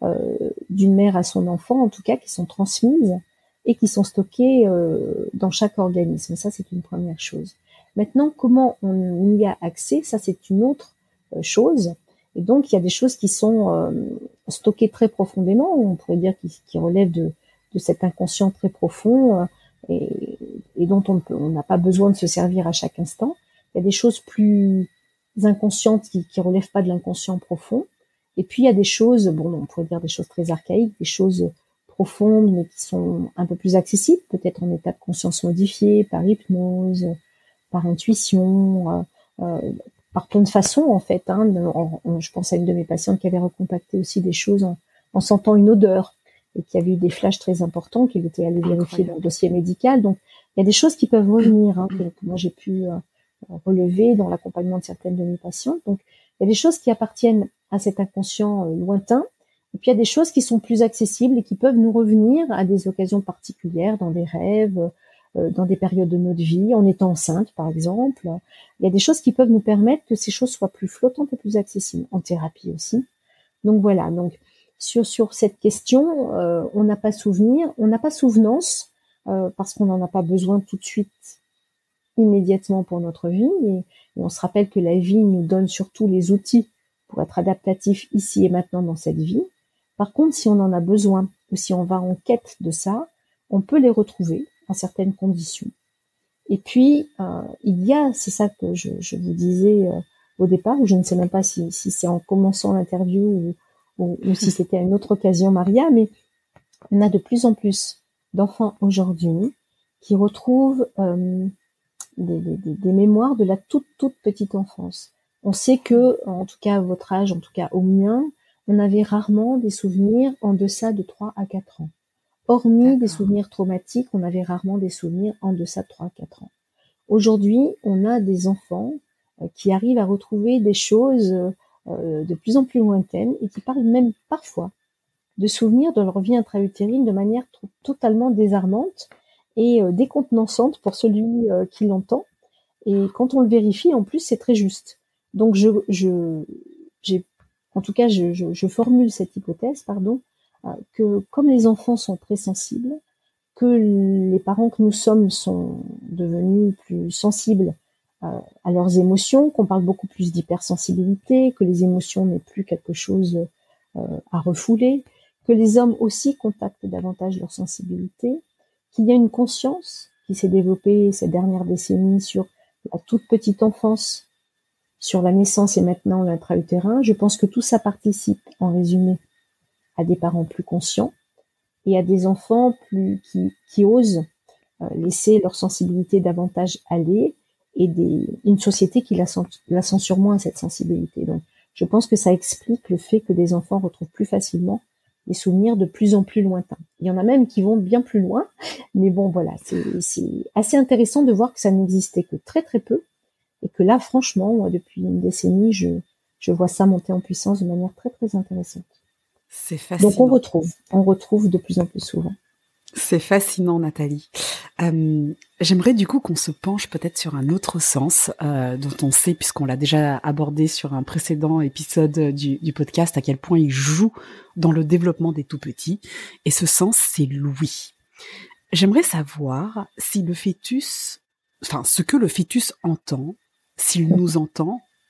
d'une mère à son enfant, en tout cas, qui sont transmises et qui sont stockées dans chaque organisme. Ça, c'est une première chose. Maintenant, comment on y a accès, ça, c'est une autre chose. Et donc, il y a des choses qui sont stockées très profondément, on pourrait dire qui relèvent de cet inconscient très profond et dont on n'a pas besoin de se servir à chaque instant. Il y a des choses plus inconscientes qui relèvent pas de l'inconscient profond. Et puis, il y a des choses, on pourrait dire des choses très archaïques, des choses profondes, mais qui sont un peu plus accessibles, peut-être en état de conscience modifié, par hypnose, par intuition, par plein de façons, en fait. Je pense à une de mes patientes qui avait recontacté aussi des choses en sentant une odeur et qui avait eu des flashs très importants qu'il était allé vérifier dans le dossier médical. Donc, il y a des choses qui peuvent revenir, que moi j'ai pu relever dans l'accompagnement de certaines de mes patientes. Donc, il y a des choses qui appartiennent à cet inconscient lointain, et puis il y a des choses qui sont plus accessibles et qui peuvent nous revenir à des occasions particulières, dans des rêves, dans des périodes de notre vie, en étant enceinte, par exemple. Il y a des choses qui peuvent nous permettre que ces choses soient plus flottantes et plus accessibles, en thérapie aussi. Donc voilà, donc sur cette question, on n'a pas souvenir, on n'a pas souvenance, parce qu'on n'en a pas besoin tout de suite, immédiatement pour notre vie, et on se rappelle que la vie nous donne surtout les outils pour être adaptatif ici et maintenant dans cette vie. Par contre, si on en a besoin, ou si on va en quête de ça, on peut les retrouver à certaines conditions. Et puis, il y a, c'est ça que je vous disais au départ, ou je ne sais même pas si c'est en commençant l'interview ou si c'était à une autre occasion, Maria, mais on a de plus en plus d'enfants aujourd'hui qui retrouvent des mémoires de la toute petite enfance. On sait que, en tout cas à votre âge, en tout cas au mien, on avait rarement des souvenirs en deçà de 3 à 4 ans. Hormis des souvenirs traumatiques, on avait rarement des souvenirs en deçà de 3 à 4 ans. Aujourd'hui, on a des enfants qui arrivent à retrouver des choses de plus en plus lointaines et qui parlent même parfois de souvenirs de leur vie intra-utérine de manière totalement désarmante et décontenançante pour celui qui l'entend. Et quand on le vérifie, en plus, c'est très juste. Donc, en tout cas, je formule cette hypothèse, que comme les enfants sont très sensibles, que les parents que nous sommes sont devenus plus sensibles à leurs émotions, qu'on parle beaucoup plus d'hypersensibilité, que les émotions n'est plus quelque chose à refouler, que les hommes aussi contactent davantage leur sensibilité, qu'il y a une conscience qui s'est développée ces dernières décennies sur la toute petite enfance, sur la naissance et maintenant l'intra-utérin. Je pense que tout ça participe, en résumé, à des parents plus conscients et à des enfants qui osent laisser leur sensibilité davantage aller et une société qui la censure moins, cette sensibilité. Donc, je pense que ça explique le fait que des enfants retrouvent plus facilement des souvenirs de plus en plus lointains. Il y en a même qui vont bien plus loin, mais bon, voilà, c'est assez intéressant de voir que ça n'existait que très très peu, et que là, franchement, moi, depuis une décennie, je vois ça monter en puissance de manière très très intéressante. C'est fascinant. Donc on retrouve de plus en plus souvent. C'est fascinant, Nathalie. J'aimerais du coup qu'on se penche peut-être sur un autre sens dont on sait, puisqu'on l'a déjà abordé sur un précédent épisode du podcast, à quel point il joue dans le développement des tout-petits. Et ce sens, c'est l'ouïe. J'aimerais savoir si le fœtus, enfin ce que le fœtus entend, s'il nous entend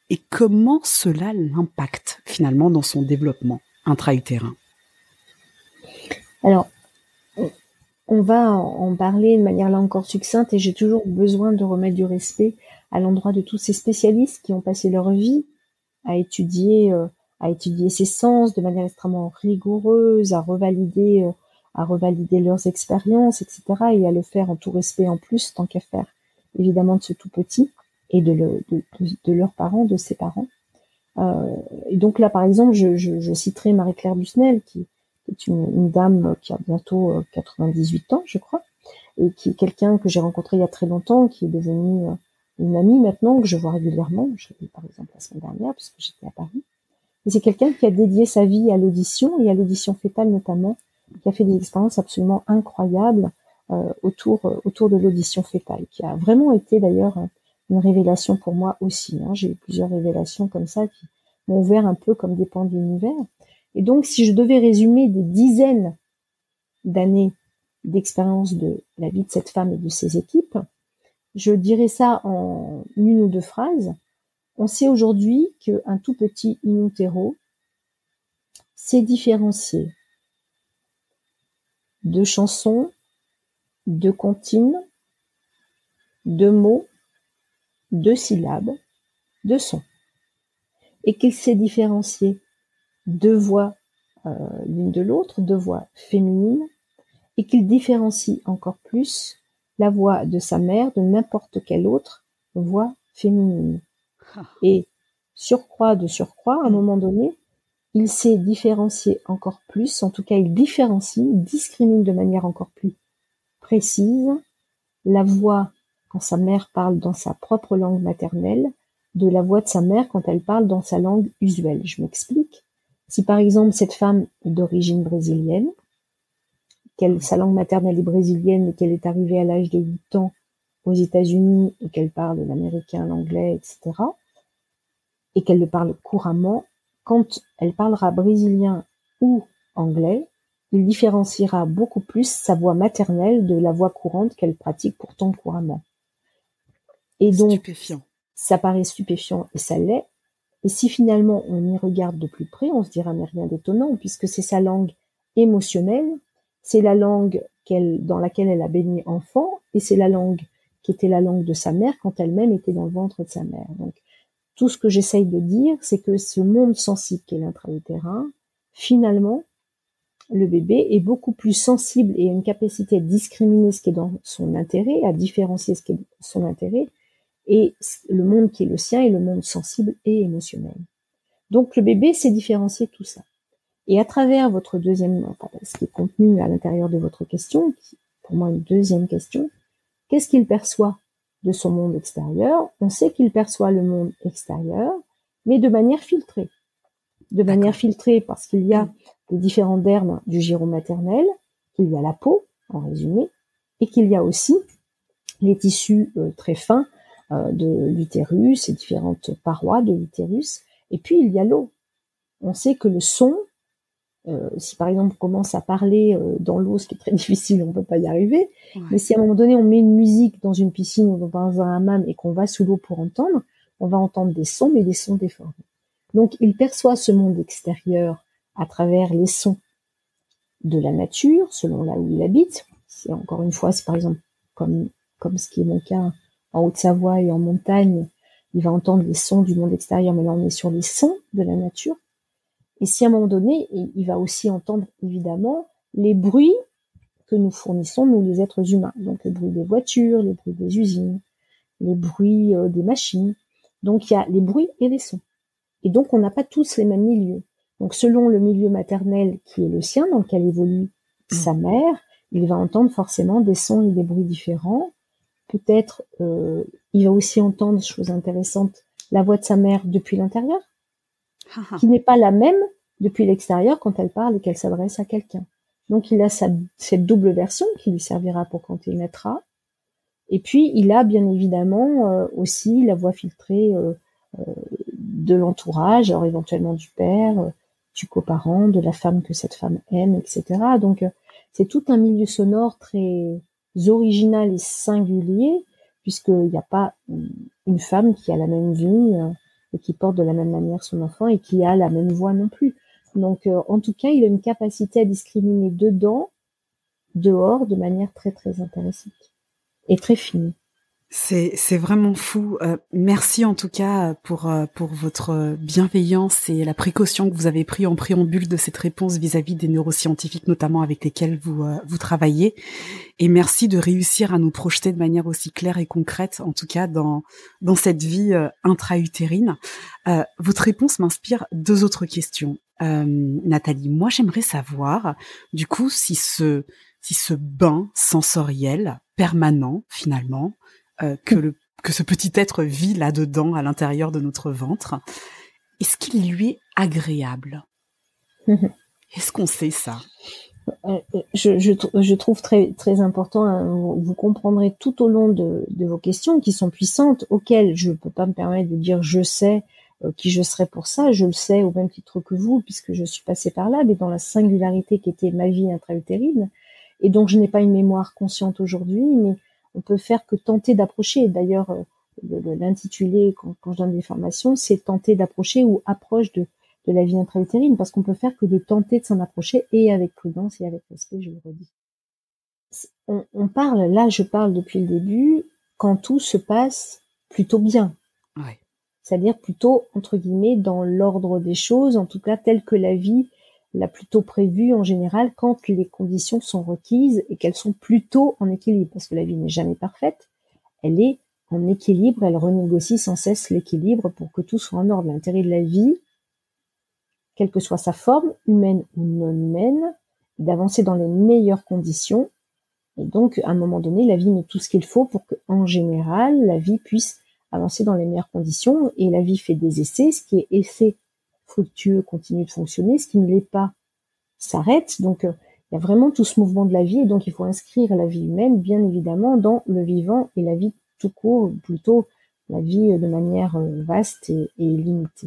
et comment cela l'impacte finalement dans son développement intra-utérin? Alors, on va en parler de manière là encore succincte et j'ai toujours besoin de remettre du respect à l'endroit de tous ces spécialistes qui ont passé leur vie à étudier, ces sens de manière extrêmement rigoureuse, à revalider leurs expériences, et cetera, et à le faire en tout respect en plus, tant qu'à faire, évidemment, de ce tout petit et de leurs parents, de ses parents. Et donc là, par exemple, je citerai Marie-Claire Busnel, qui est une dame qui a bientôt 98 ans, je crois, et qui est quelqu'un que j'ai rencontré il y a très longtemps, qui est devenue une amie maintenant, que je vois régulièrement. Je l'ai vu par exemple la semaine dernière, puisque j'étais à Paris. Et c'est quelqu'un qui a dédié sa vie à l'audition, et à l'audition fétale notamment, qui a fait des expériences absolument incroyables autour de l'audition fétale, qui a vraiment été d'ailleurs une révélation pour moi aussi. J'ai eu plusieurs révélations comme ça qui m'ont ouvert un peu comme des pans de l'univers. Et donc, si je devais résumer des dizaines d'années d'expérience de la vie de cette femme et de ses équipes, je dirais ça en une ou deux phrases. On sait aujourd'hui qu'un tout petit in utero sait différencier de chansons, de comptines, de mots, de syllabes, de sons. Et qu'il sait différencier deux voix l'une de l'autre, deux voix féminines, et qu'il différencie encore plus la voix de sa mère de n'importe quelle autre voix féminine. Et surcroît, à un moment donné, il sait différencier encore plus, en tout cas il discrimine de manière encore plus précise la voix quand sa mère parle dans sa propre langue maternelle de la voix de sa mère quand elle parle dans sa langue usuelle. Je m'explique. Si par exemple cette femme est d'origine brésilienne, sa langue maternelle est brésilienne et qu'elle est arrivée à l'âge de 8 ans aux États-Unis et qu'elle parle l'américain, l'anglais, etc., et qu'elle le parle couramment, quand elle parlera brésilien ou anglais, il différenciera beaucoup plus sa voix maternelle de la voix courante qu'elle pratique pourtant couramment. Et donc, stupéfiant. Ça paraît stupéfiant et ça l'est. Et si finalement on y regarde de plus près, on se dira mais rien d'étonnant puisque c'est sa langue émotionnelle, c'est la langue dans laquelle elle a baigné enfant et c'est la langue qui était la langue de sa mère quand elle-même était dans le ventre de sa mère. Donc, tout ce que j'essaye de dire, c'est que ce monde sensible qu'est l'intra-utérin, finalement, le bébé est beaucoup plus sensible et a une capacité à discriminer ce qui est dans son intérêt, à différencier ce qui est dans son intérêt, et le monde qui est le sien est le monde sensible et émotionnel. Donc le bébé sait différencier tout ça. Et à travers votre ce qui est contenu à l'intérieur de votre question, qui est pour moi une deuxième question, qu'est-ce qu'il perçoit de son monde extérieur? On sait qu'il perçoit le monde extérieur, mais de manière filtrée. De manière filtrée parce qu'il y a les différents dermes du giron maternel, qu'il y a la peau, en résumé, et qu'il y a aussi les tissus très fins de l'utérus, et différentes parois de l'utérus, et puis il y a l'eau. On sait que le son, si par exemple on commence à parler dans l'eau, ce qui est très difficile, on ne peut pas y arriver, mais si à un moment donné on met une musique dans une piscine ou dans un hammam et qu'on va sous l'eau pour entendre, on va entendre des sons, mais des sons déformés. Donc il perçoit ce monde extérieur à travers les sons de la nature, selon là où il habite. Si encore une fois, c'est par exemple comme ce qui est mon cas en Haute-Savoie et en montagne, il va entendre les sons du monde extérieur, mais là on est sur les sons de la nature. Et si à un moment donné, il va aussi entendre évidemment les bruits que nous fournissons, nous les êtres humains. Donc le bruit des voitures, les bruits des usines, les bruits des machines. Donc il y a les bruits et les sons. Et donc on n'a pas tous les mêmes milieux. Donc selon le milieu maternel qui est le sien, dans lequel évolue sa mère, il va entendre forcément des sons et des bruits différents. Peut-être il va aussi entendre, chose intéressante, la voix de sa mère depuis l'intérieur, qui n'est pas la même depuis l'extérieur quand elle parle et qu'elle s'adresse à quelqu'un. Donc il a cette double version qui lui servira pour quand il naîtra. Et puis il a bien évidemment aussi la voix filtrée de l'entourage, alors éventuellement du père, du coparent, de la femme que cette femme aime, etc. Donc c'est tout un milieu sonore très original et singulier, puisqu'il n'y a pas une femme qui a la même vie et qui porte de la même manière son enfant et qui a la même voix non plus. Donc, en tout cas, il a une capacité à discriminer dedans, dehors, de manière très, très intéressante et très fine. C'est vraiment fou. Merci en tout cas pour votre bienveillance et la précaution que vous avez pris en préambule de cette réponse vis-à-vis des neuroscientifiques, notamment avec lesquels vous travaillez. Et merci de réussir à nous projeter de manière aussi claire et concrète, en tout cas dans cette vie intra-utérine. Votre réponse m'inspire 2 autres questions. Nathalie, moi j'aimerais savoir, du coup, si ce bain sensoriel permanent, finalement, que ce petit être vit là-dedans, à l'intérieur de notre ventre, est-ce qu'il lui est agréable? Est-ce qu'on sait ça? Je trouve très, très important, hein, vous comprendrez tout au long de vos questions qui sont puissantes, auxquelles je ne peux pas me permettre de dire je sais qui je serai pour ça, je le sais au même titre que vous puisque je suis passée par là, mais dans la singularité qui était ma vie intra-utérine, et donc je n'ai pas une mémoire consciente aujourd'hui, mais on peut faire que tenter d'approcher. D'ailleurs, l'intitulé quand je donne des formations, c'est tenter d'approcher ou approche de la vie intra-utérine, parce qu'on peut faire que de tenter de s'en approcher, et avec prudence et avec respect, je le redis. On parle, là je parle depuis le début, quand tout se passe plutôt bien. Ouais. C'est-à-dire plutôt, entre guillemets, dans l'ordre des choses, en tout cas tel que la vie l'a plutôt prévu en général, quand les conditions sont requises et qu'elles sont plutôt en équilibre. Parce que la vie n'est jamais parfaite, elle est en équilibre, elle renégocie sans cesse l'équilibre pour que tout soit en ordre. L'intérêt de la vie, quelle que soit sa forme, humaine ou non humaine, d'avancer dans les meilleures conditions. Et donc, à un moment donné, la vie met tout ce qu'il faut pour que, en général, la vie puisse avancer dans les meilleures conditions. Et la vie fait des essais. Ce qui est essai fructueux continue de fonctionner. Ce qui ne l'est pas s'arrête. Donc, il y a vraiment tout ce mouvement de la vie. Et donc, il faut inscrire la vie humaine, bien évidemment, dans le vivant et la vie tout court, ou plutôt la vie de manière vaste et limitée.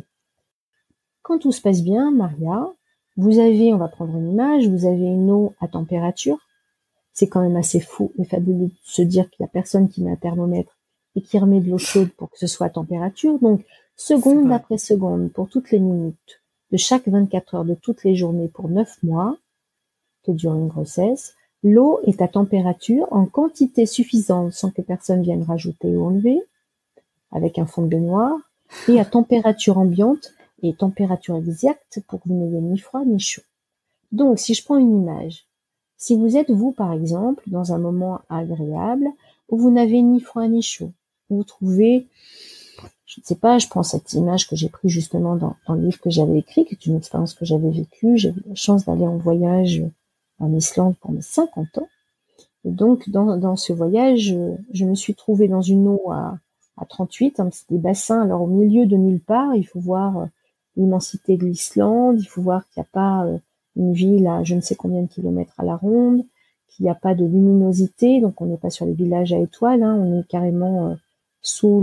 Quand tout se passe bien, Maria, vous avez, on va prendre une image, vous avez une eau à température. C'est quand même assez fou et fabuleux de se dire qu'il y a personne qui met un thermomètre et qui remet de l'eau chaude pour que ce soit à température. Donc, seconde après seconde, pour toutes les minutes, de chaque 24 heures, de toutes les journées, pour 9 mois, que dure une grossesse, l'eau est à température en quantité suffisante sans que personne vienne rajouter ou enlever, avec un fond de baignoire, et à température ambiante et température exacte pour que vous n'ayez ni froid ni chaud. Donc, si je prends une image, si vous êtes, vous, par exemple, dans un moment agréable, où vous n'avez ni froid ni chaud, vous trouvez, je ne sais pas, je prends cette image que j'ai prise justement dans le livre que j'avais écrit, qui est une expérience que j'avais vécue. J'ai eu la chance d'aller en voyage en Islande pour mes 50 ans. Et donc, dans ce voyage, je me suis trouvée dans une eau à 38, hein, c'est des bassins. Alors, au milieu de nulle part, il faut voir l'immensité de l'Islande, il faut voir qu'il n'y a pas une ville à je ne sais combien de kilomètres à la ronde, qu'il n'y a pas de luminosité, donc on n'est pas sur les villages à étoiles, hein, on est carrément sous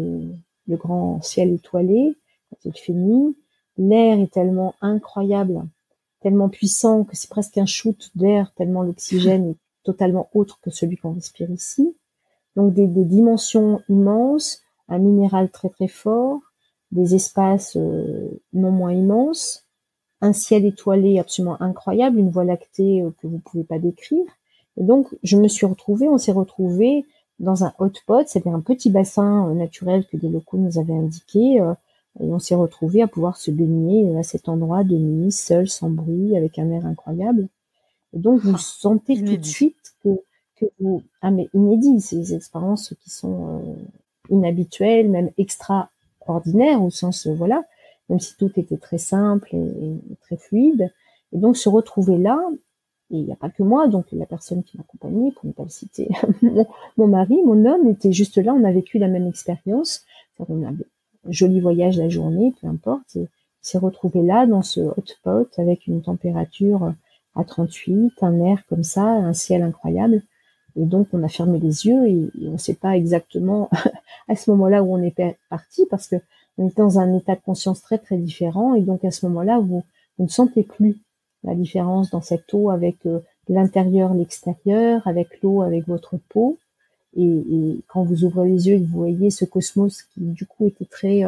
le grand ciel étoilé quand il fait nuit. L'air est tellement incroyable, tellement puissant que c'est presque un shoot d'air, tellement l'oxygène est totalement autre que celui qu'on respire ici. Donc des dimensions immenses, un minéral très très fort, des espaces non moins immenses, un ciel étoilé absolument incroyable, une voie lactée que vous pouvez pas décrire. Et donc on s'est retrouvés dans un hot pot, c'est-à-dire un petit bassin naturel que des locaux nous avaient indiqué, et on s'est retrouvés à pouvoir se baigner à cet endroit de nuit, seul, sans bruit, avec un air incroyable. Et donc vous sentez inédit. tout de suite que vous, mais inédit, ces expériences qui sont inhabituelles, même extraordinaires au sens, voilà, même si tout était très simple et très fluide. Et donc se retrouver là, et il n'y a pas que moi, donc la personne qui m'accompagnait, pour ne pas le citer, mon mari, mon homme était juste là, on a vécu la même expérience, on a un joli voyage la journée, peu importe, et s'est retrouvé là dans ce hot pot avec une température à 38, un air comme ça, un ciel incroyable. Et donc, on a fermé les yeux et on ne sait pas exactement à ce moment-là où on est parti parce que on était dans un état de conscience très, très différent. Et donc, à ce moment-là, vous ne sentez plus la différence dans cette eau avec l'intérieur, l'extérieur, avec l'eau, avec votre peau. Et quand vous ouvrez les yeux et que vous voyez ce cosmos qui, du coup, était très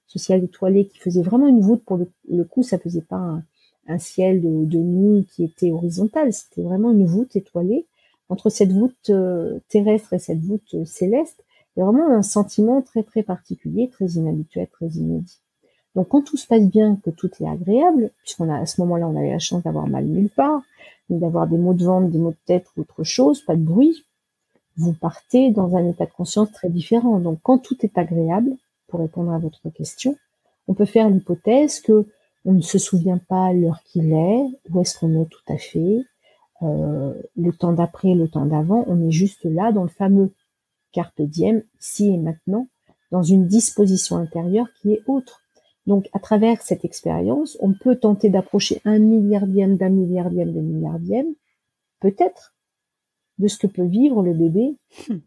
social étoilé qui faisait vraiment une voûte. Pour le coup, ça faisait pas un ciel de nuit qui était horizontal, c'était vraiment une voûte étoilée. Entre cette voûte terrestre et cette voûte céleste, il y a vraiment un sentiment très très particulier, très inhabituel, très inédit. Donc quand tout se passe bien, que tout est agréable, puisqu'on a à ce moment-là, on avait la chance d'avoir mal nulle part, d'avoir des maux de ventre, des maux de tête ou autre chose, pas de bruit, vous partez dans un état de conscience très différent. Donc quand tout est agréable, pour répondre à votre question, on peut faire l'hypothèse que on ne se souvient pas l'heure qu'il est, où est-ce qu'on est tout à fait, le temps d'après, le temps d'avant, on est juste là dans le fameux carpe diem, ici et maintenant, dans une disposition intérieure qui est autre. Donc, à travers cette expérience, on peut tenter d'approcher un milliardième d'un milliardième de milliardième, peut-être, de ce que peut vivre le bébé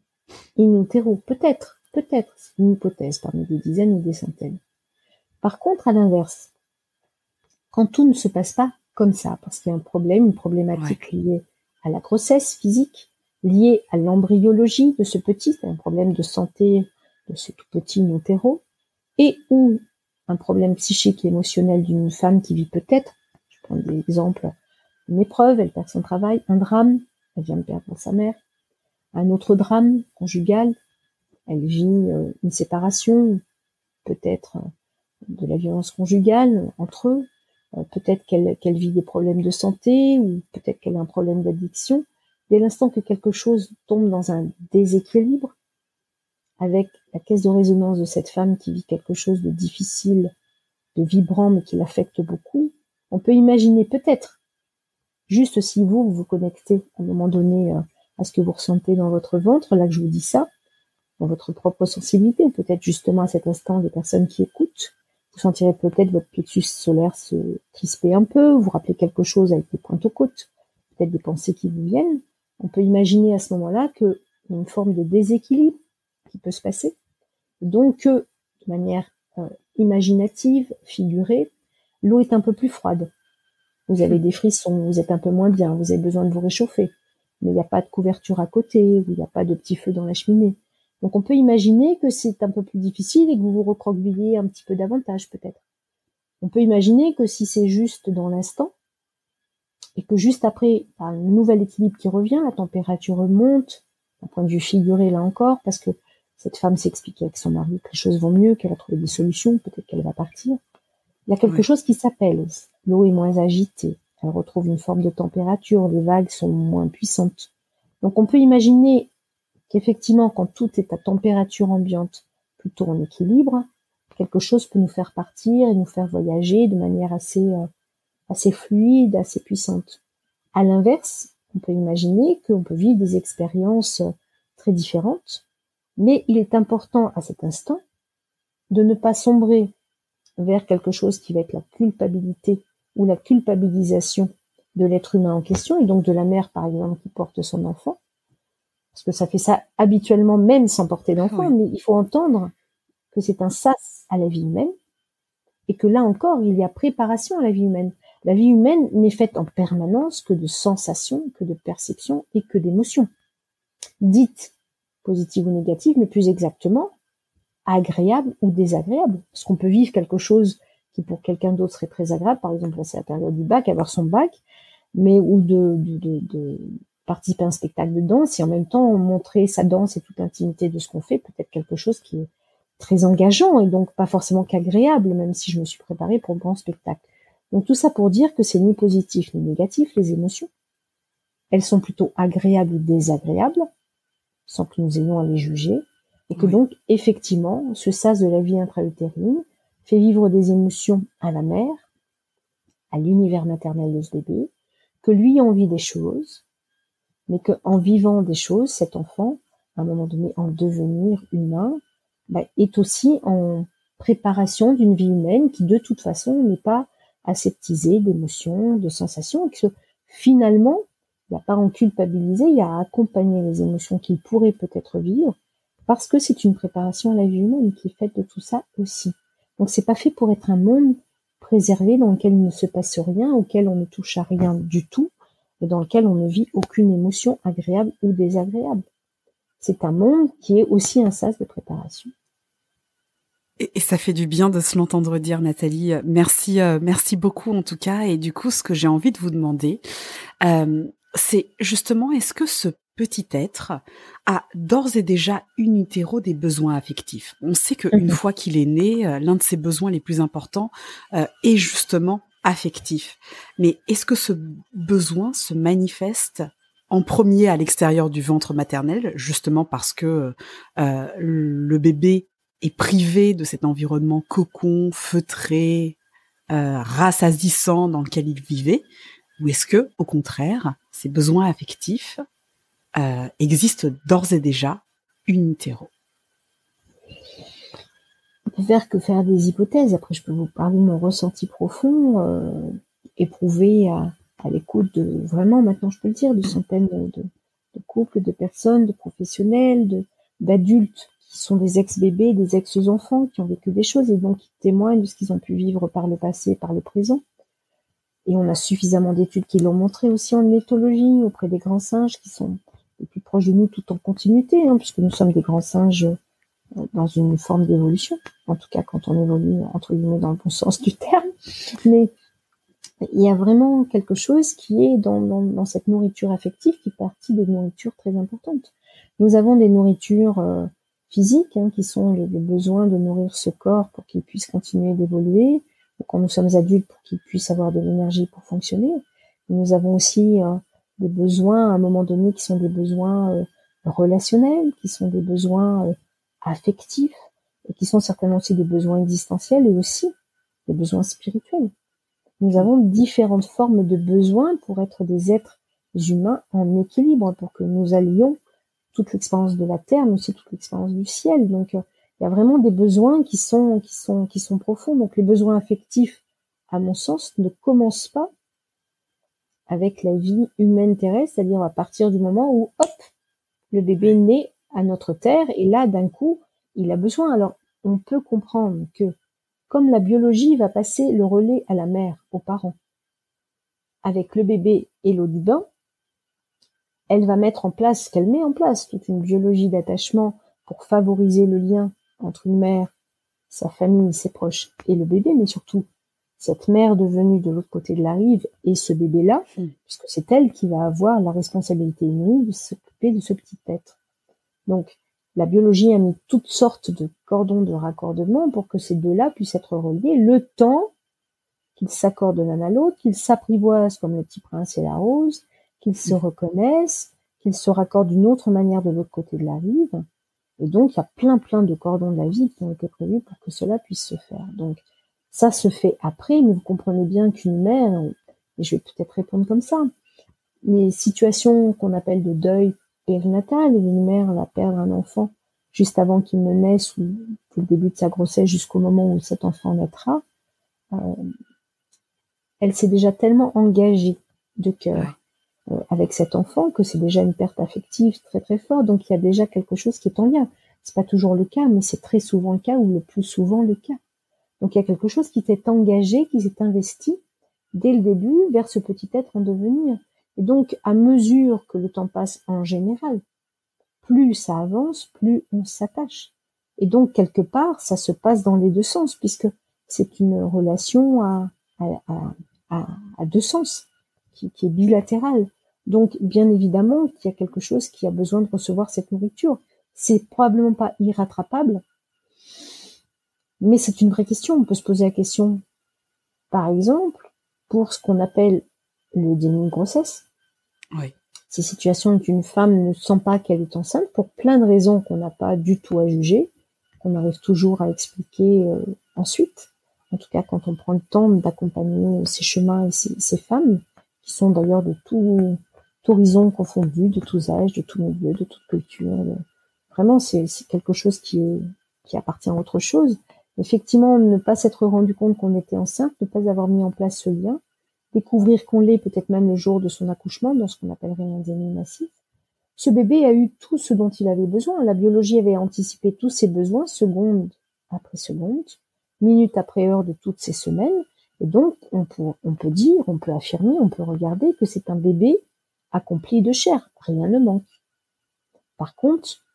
in utero. Peut-être, c'est une hypothèse parmi des dizaines ou des centaines. Par contre, à l'inverse, quand tout ne se passe pas comme ça, parce qu'il y a un problème, une problématique liée à la grossesse physique, liée à l'embryologie de ce petit, c'est un problème de santé de ce tout petit in utero, et ou un problème psychique et émotionnel d'une femme qui vit peut-être, je prends des exemples, une épreuve, elle perd son travail, un drame, elle vient de perdre sa mère, un autre drame conjugal, elle vit une séparation, peut-être de la violence conjugale entre eux, peut-être qu'elle vit des problèmes de santé, ou peut-être qu'elle a un problème d'addiction. Dès l'instant que quelque chose tombe dans un déséquilibre, avec la caisse de résonance de cette femme qui vit quelque chose de difficile, de vibrant, mais qui l'affecte beaucoup, on peut imaginer peut-être, juste si vous vous connectez à un moment donné à ce que vous ressentez dans votre ventre, là que je vous dis ça, dans votre propre sensibilité, ou peut-être justement à cet instant des personnes qui écoutent, vous sentirez peut-être votre plexus solaire se crisper un peu, vous rappelez quelque chose avec des pointes aux côtes, peut-être des pensées qui vous viennent. On peut imaginer à ce moment-là qu'il y a une forme de déséquilibre qui peut se passer. Donc, de manière imaginative, figurée, l'eau est un peu plus froide. Vous avez des frissons, vous êtes un peu moins bien, vous avez besoin de vous réchauffer. Mais il n'y a pas de couverture à côté, ou il n'y a pas de petit feu dans la cheminée. Donc on peut imaginer que c'est un peu plus difficile et que vous vous recroquevillez un petit peu davantage peut-être. On peut imaginer que si c'est juste dans l'instant, et que juste après, un nouvel équilibre qui revient, la température monte, d'un point de vue figuré là encore, parce que cette femme s'explique avec son mari que les choses vont mieux, qu'elle a trouvé des solutions, peut-être qu'elle va partir. Il y a quelque chose qui s'appelle, l'eau est moins agitée, elle retrouve une forme de température, les vagues sont moins puissantes. Donc on peut imaginer qu'effectivement, quand tout est à température ambiante, plutôt en équilibre, quelque chose peut nous faire partir et nous faire voyager de manière assez fluide, assez puissante. À l'inverse, on peut imaginer qu'on peut vivre des expériences très différentes, mais il est important à cet instant de ne pas sombrer vers quelque chose qui va être la culpabilité ou la culpabilisation de l'être humain en question, et donc de la mère, par exemple, qui porte son enfant, parce que ça fait ça habituellement même sans porter d'enfant, mais il faut entendre que c'est un sas à la vie humaine, et que là encore, il y a préparation à la vie humaine. La vie humaine n'est faite en permanence que de sensations, que de perceptions et que d'émotions. Dites positives ou négatives, mais plus exactement, agréables ou désagréables. Parce qu'on peut vivre quelque chose qui pour quelqu'un d'autre serait très agréable, par exemple, c'est la période du bac, avoir son bac, mais ou de participer à un spectacle de danse et en même temps montrer sa danse et toute l'intimité de ce qu'on fait, peut-être quelque chose qui est très engageant et donc pas forcément qu'agréable, même si je me suis préparée pour le grand spectacle. Donc tout ça pour dire que c'est ni positif ni négatif, les émotions. Elles sont plutôt agréables ou désagréables, sans que nous ayons à les juger, et que donc, effectivement, ce sas de la vie intra-utérine fait vivre des émotions à la mère, à l'univers maternel de ce bébé, que lui en vit des choses, mais qu'en vivant des choses, cet enfant, à un moment donné, en devenir humain, est aussi en préparation d'une vie humaine qui, de toute façon, n'est pas aseptisée d'émotions, de sensations, et que finalement, il n'y a pas à en culpabiliser, il y a à accompagner les émotions qu'il pourrait peut-être vivre, parce que c'est une préparation à la vie humaine qui est faite de tout ça aussi. Donc c'est pas fait pour être un monde préservé dans lequel il ne se passe rien, auquel on ne touche à rien du tout, et dans lequel on ne vit aucune émotion agréable ou désagréable. C'est un monde qui est aussi un sas de préparation. Et ça fait du bien de se l'entendre dire, Nathalie. Merci beaucoup en tout cas. Et du coup, ce que j'ai envie de vous demander, c'est justement, est-ce que ce petit être a d'ores et déjà in utero des besoins affectifs? On sait qu'une fois qu'il est né, l'un de ses besoins les plus importants est justement affectif. Mais est-ce que ce besoin se manifeste en premier à l'extérieur du ventre maternel, justement parce que le bébé est privé de cet environnement cocon, feutré, rassasissant dans lequel il vivait, ou est-ce que, au contraire, ces besoins affectifs existent d'ores et déjà in utero? On peut faire des hypothèses. Après, je peux vous parler de mon ressenti profond, éprouvé à l'écoute de, vraiment, maintenant je peux le dire, de centaines de couples, de personnes, de professionnels, d'adultes qui sont des ex-bébés, des ex-enfants, qui ont vécu des choses et donc qui témoignent de ce qu'ils ont pu vivre par le passé, par le présent. Et on a suffisamment d'études qui l'ont montré aussi en éthologie, auprès des grands singes qui sont les plus proches de nous tout en continuité, puisque nous sommes des grands singes dans une forme d'évolution, en tout cas quand on évolue entre guillemets dans le bon sens du terme. Mais il y a vraiment quelque chose qui est dans cette nourriture affective qui fait partie des nourritures très importantes. Nous avons des nourritures physiques qui sont les besoins de nourrir ce corps pour qu'il puisse continuer d'évoluer, ou quand nous sommes adultes pour qu'il puisse avoir de l'énergie pour fonctionner. Nous avons aussi des besoins à un moment donné qui sont des besoins relationnels, qui sont des besoins affectifs, et qui sont certainement aussi des besoins existentiels et aussi des besoins spirituels. Nous avons différentes formes de besoins pour être des êtres humains en équilibre, pour que nous allions toute l'expérience de la terre, mais aussi toute l'expérience du ciel. Donc, il y a vraiment des besoins qui sont profonds. Donc, les besoins affectifs, à mon sens, ne commencent pas avec la vie humaine terrestre, c'est-à-dire à partir du moment où, hop, le bébé naît à notre terre, et là, d'un coup, il a besoin. Alors, on peut comprendre que, comme la biologie va passer le relais à la mère, aux parents, avec le bébé et l'eau du bain, elle va mettre en place ce qu'elle met en place, toute une biologie d'attachement pour favoriser le lien entre une mère, sa famille, ses proches et le bébé, mais surtout cette mère devenue de l'autre côté de la rive et ce bébé-là, puisque c'est elle qui va avoir la responsabilité inouïe de s'occuper de ce petit être. Donc, la biologie a mis toutes sortes de cordons de raccordement pour que ces deux-là puissent être reliés le temps qu'ils s'accordent l'un à l'autre, qu'ils s'apprivoisent comme le petit prince et la rose, qu'ils se reconnaissent, qu'ils se raccordent d'une autre manière de l'autre côté de la rive. Et donc, il y a plein de cordons de la vie qui ont été prévus pour que cela puisse se faire. Donc, ça se fait après, mais vous comprenez bien qu'une mère, et je vais peut-être répondre comme ça, les situations qu'on appelle de deuil périnatal, où une mère va perdre un enfant juste avant qu'il ne naisse ou au début de sa grossesse jusqu'au moment où cet enfant naîtra, elle s'est déjà tellement engagée de cœur avec cet enfant que c'est déjà une perte affective très très forte. Donc il y a déjà quelque chose qui est en lien. C'est pas toujours le cas, mais c'est très souvent le cas ou le plus souvent le cas. Donc il y a quelque chose qui s'est engagé, qui s'est investi dès le début vers ce petit être en devenir. Et donc à mesure que le temps passe en général, plus ça avance, plus on s'attache. Et donc quelque part, ça se passe dans les deux sens puisque c'est une relation à deux sens, qui est bilatérale. Donc, bien évidemment, qu'il y a quelque chose qui a besoin de recevoir cette nourriture. C'est probablement pas irrattrapable, mais c'est une vraie question. On peut se poser la question, par exemple, pour ce qu'on appelle le déni de grossesse. Oui. Ces situations où une femme ne sent pas qu'elle est enceinte pour plein de raisons qu'on n'a pas du tout à juger, qu'on arrive toujours à expliquer ensuite. En tout cas, quand on prend le temps d'accompagner ces chemins et ces femmes, qui sont d'ailleurs de tout horizon confondu, de tous âges, de tout milieu, de toute culture. Vraiment, c'est quelque chose qui appartient à autre chose. Effectivement, ne pas s'être rendu compte qu'on était enceinte, ne pas avoir mis en place ce lien, découvrir qu'on l'est peut-être même le jour de son accouchement, dans ce qu'on appellerait un déni massif. Ce bébé a eu tout ce dont il avait besoin. La biologie avait anticipé tous ses besoins, seconde après seconde, minute après heure de toutes ces semaines. Et donc, on peut dire, on peut affirmer, on peut regarder que c'est un bébé accompli de chair. Rien ne manque. Par contre,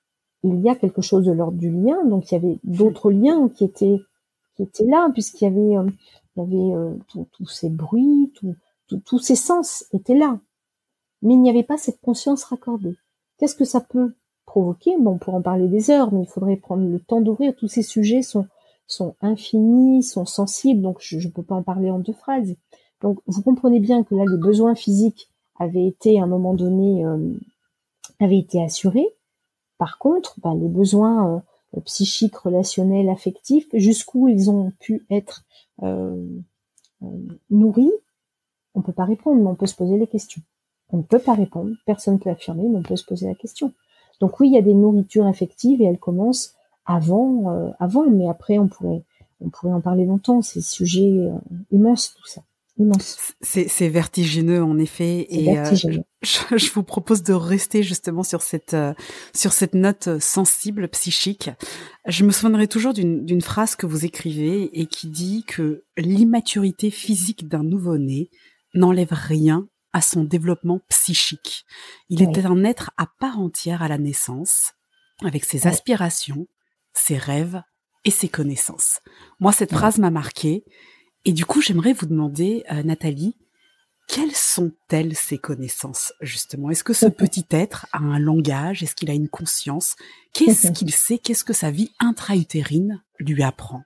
il y a quelque chose de l'ordre du lien. Donc il y avait d'autres liens qui étaient là, puisqu'il y avait tous ces bruits, tous ces sens étaient là. Mais il n'y avait pas cette conscience raccordée. Qu'est-ce que ça peut provoquer? Bon, on pourrait en parler des heures, mais il faudrait prendre le temps d'ouvrir. Tous ces sujets sont infinis, sont sensibles, donc je ne peux pas en parler en 2 phrases. Donc vous comprenez bien que là, les besoins physiques avaient été, à un moment donné, avaient été assurés. Par contre, les besoins psychiques, relationnels, affectifs, jusqu'où ils ont pu être nourris, on peut pas répondre, mais on peut se poser les questions. On ne peut pas répondre, personne ne peut affirmer, mais on peut se poser la question. Donc oui, il y a des nourritures affectives et elles commencent avant, mais après on pourrait en parler longtemps. C'est sujet immense tout ça, immense. C'est vertigineux en effet, C'est vertigineux. Je vous propose de rester justement sur cette note sensible, psychique. Je me souviendrai toujours d'une phrase que vous écrivez et qui dit que l'immaturité physique d'un nouveau-né n'enlève rien à son développement psychique. Il était un être à part entière à la naissance, avec ses aspirations, ses rêves et ses connaissances. Moi, cette phrase m'a marquée. Et du coup, j'aimerais vous demander, Nathalie, quelles sont-elles ces connaissances, justement? Est-ce que ce petit être a un langage? Est-ce qu'il a une conscience? Qu'est-ce qu'il sait? Qu'est-ce que sa vie intra-utérine lui apprend?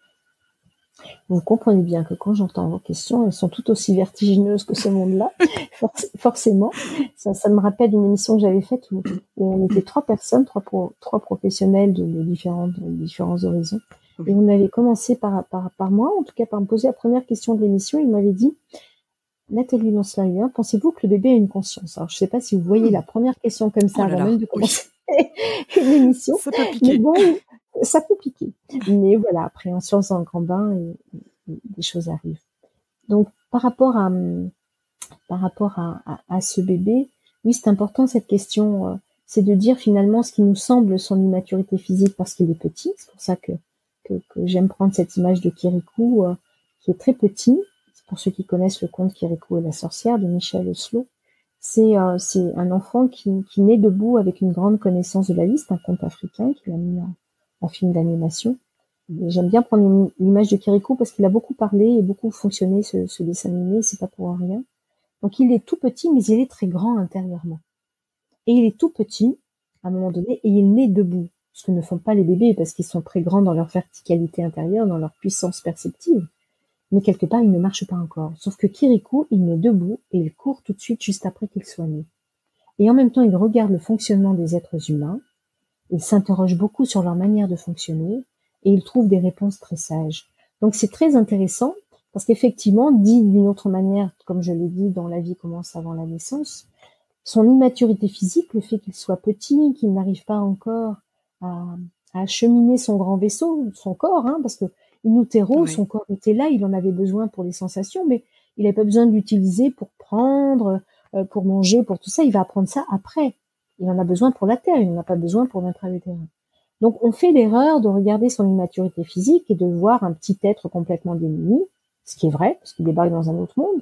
Vous comprenez bien que quand j'entends vos questions, elles sont tout aussi vertigineuses que ce monde-là, forcément. Ça me rappelle une émission que j'avais faite où on était 3 personnes, 3 professionnels de différents horizons. Et on avait commencé par moi, en tout cas par me poser la première question de l'émission. Il m'avait dit, Nathalie Lons-Lahuyen, pensez-vous que le bébé a une conscience? Alors je ne sais pas si vous voyez la première question comme ça avant même de commencer une émission. Ça peut piquer. Mais bon, ça peut piquer. Mais voilà, après on se lance dans le grand bain et des choses arrivent. Donc par rapport à ce bébé, oui, c'est important cette question, c'est de dire finalement ce qui nous semble son immaturité physique parce qu'il est petit. C'est pour ça que j'aime prendre cette image de Kirikou, qui est très petit. Pour ceux qui connaissent le conte Kirikou et la sorcière de Michel Oslo, c'est un enfant qui naît debout avec une grande connaissance de la vie. C'est un conte africain qu'il a mis en film d'animation. Et j'aime bien prendre l'image de Kirikou parce qu'il a beaucoup parlé et beaucoup fonctionné ce dessin animé, c'est pas pour rien. Donc il est tout petit, mais il est très grand intérieurement. Et il est tout petit, à un moment donné, et il naît debout. Ce que ne font pas les bébés, parce qu'ils sont très grands dans leur verticalité intérieure, dans leur puissance perceptive. Mais quelque part, il ne marche pas encore. Sauf que Kirikou, il naît debout, et il court tout de suite juste après qu'il soit né. Et en même temps, il regarde le fonctionnement des êtres humains, il s'interroge beaucoup sur leur manière de fonctionner, et il trouve des réponses très sages. Donc c'est très intéressant, parce qu'effectivement, dit d'une autre manière, comme je l'ai dit, dans La vie commence avant la naissance, son immaturité physique, le fait qu'il soit petit, qu'il n'arrive pas encore à acheminer son grand vaisseau, son corps, parce que in utero, son corps était là, il en avait besoin pour les sensations, mais il n'avait pas besoin de l'utiliser pour prendre, pour manger, pour tout ça, il va apprendre ça après. Il en a besoin pour la terre, il n'en a pas besoin pour l'intra-utérin. Donc on fait l'erreur de regarder son immaturité physique et de voir un petit être complètement démuni, ce qui est vrai, parce qu'il débarque dans un autre monde,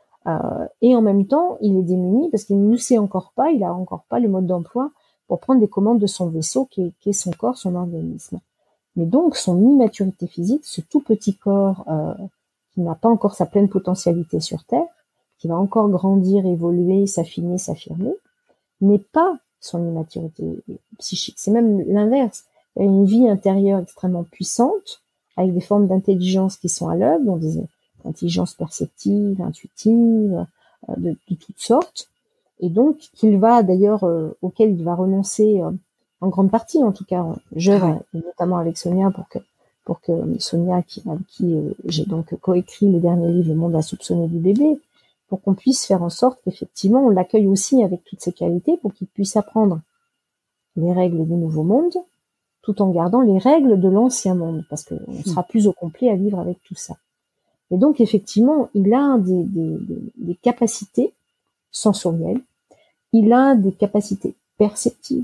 et en même temps, il est démuni parce qu'il ne sait encore pas, il a encore pas le mode d'emploi pour prendre des commandes de son vaisseau qui est son corps, son organisme. Mais donc, son immaturité physique, ce tout petit corps qui n'a pas encore sa pleine potentialité sur Terre, qui va encore grandir, évoluer, s'affiner, s'affirmer, n'est pas son immaturité psychique. C'est même l'inverse. Il y a une vie intérieure extrêmement puissante, avec des formes d'intelligence qui sont à l'œuvre, donc des intelligences perceptives, intuitives, de toutes sortes, et donc qu'il va d'ailleurs, auquel il va renoncer en grande partie, en tout cas, j'œuvre notamment avec Sonia pour que Sonia, avec qui j'ai donc coécrit le dernier livre, Le monde insoupçonné du bébé, pour qu'on puisse faire en sorte qu'effectivement on l'accueille aussi avec toutes ses qualités pour qu'il puisse apprendre les règles du nouveau monde tout en gardant les règles de l'ancien monde, parce qu'on sera plus au complet à vivre avec tout ça. Et donc effectivement, il a des capacités sensorielles, il a des capacités perceptives.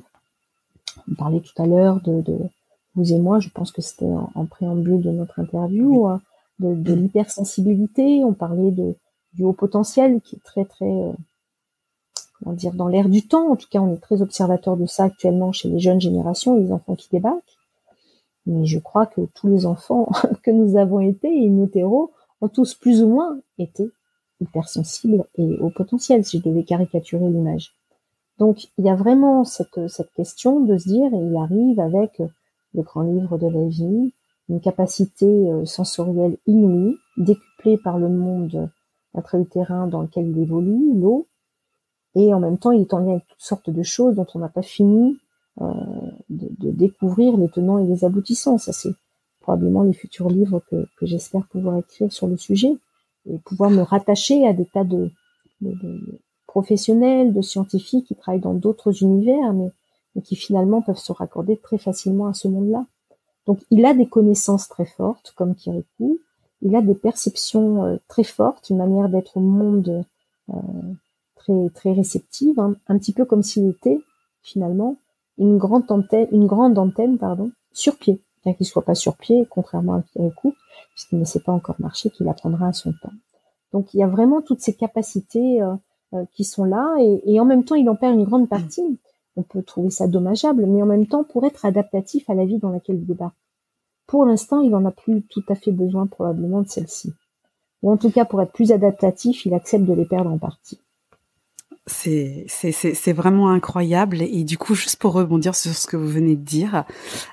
On parlait tout à l'heure de vous et moi, je pense que c'était en préambule de notre interview, de l'hypersensibilité, on parlait du haut potentiel qui est très très comment dire, dans l'air du temps. En tout cas, on est très observateur de ça actuellement chez les jeunes générations, les enfants qui débarquent. Mais je crois que tous les enfants que nous avons été, in utero, ont tous plus ou moins été hypersensibles et au potentiel, si je devais caricaturer l'image. Donc, il y a vraiment cette question de se dire, et il arrive avec le grand livre de la vie, une capacité sensorielle inouïe, décuplée par le monde intra-utérin dans lequel il évolue, l'eau, et en même temps, il est en lien avec toutes sortes de choses dont on n'a pas fini de découvrir les tenants et les aboutissants. Ça, c'est probablement les futurs livres que j'espère pouvoir écrire sur le sujet, et pouvoir me rattacher à des tas de professionnels, de scientifiques qui travaillent dans d'autres univers, mais qui finalement peuvent se raccorder très facilement à ce monde-là. Donc, il a des connaissances très fortes, comme Kirikou. Il a des perceptions très fortes, une manière d'être au monde très très réceptive, hein, un petit peu comme s'il était finalement une grande antenne, sur pied, bien qu'il soit pas sur pied, contrairement à Kirikou, puisqu'il ne sait pas encore marcher, qu'il apprendra à son temps. Donc, il y a vraiment toutes ces capacités qui sont là, et en même temps, il en perd une grande partie. On peut trouver ça dommageable, mais en même temps, pour être adaptatif à la vie dans laquelle il débarque. Pour l'instant, il n'en a plus tout à fait besoin, probablement, de celle-ci. Ou en tout cas, pour être plus adaptatif, il accepte de les perdre en partie. C'est vraiment incroyable. Et du coup, juste pour rebondir sur ce que vous venez de dire,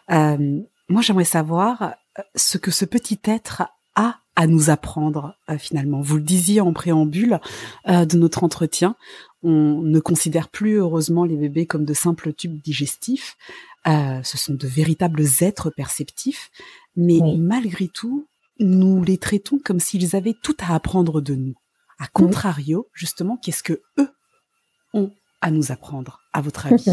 moi, j'aimerais savoir ce que ce petit être a à nous apprendre, finalement. Vous le disiez en préambule de notre entretien, on ne considère plus, heureusement, les bébés comme de simples tubes digestifs. Ce sont de véritables êtres perceptifs. Mais malgré tout, nous les traitons comme s'ils avaient tout à apprendre de nous. À contrario, justement, qu'est-ce que eux ont à nous apprendre, à votre avis?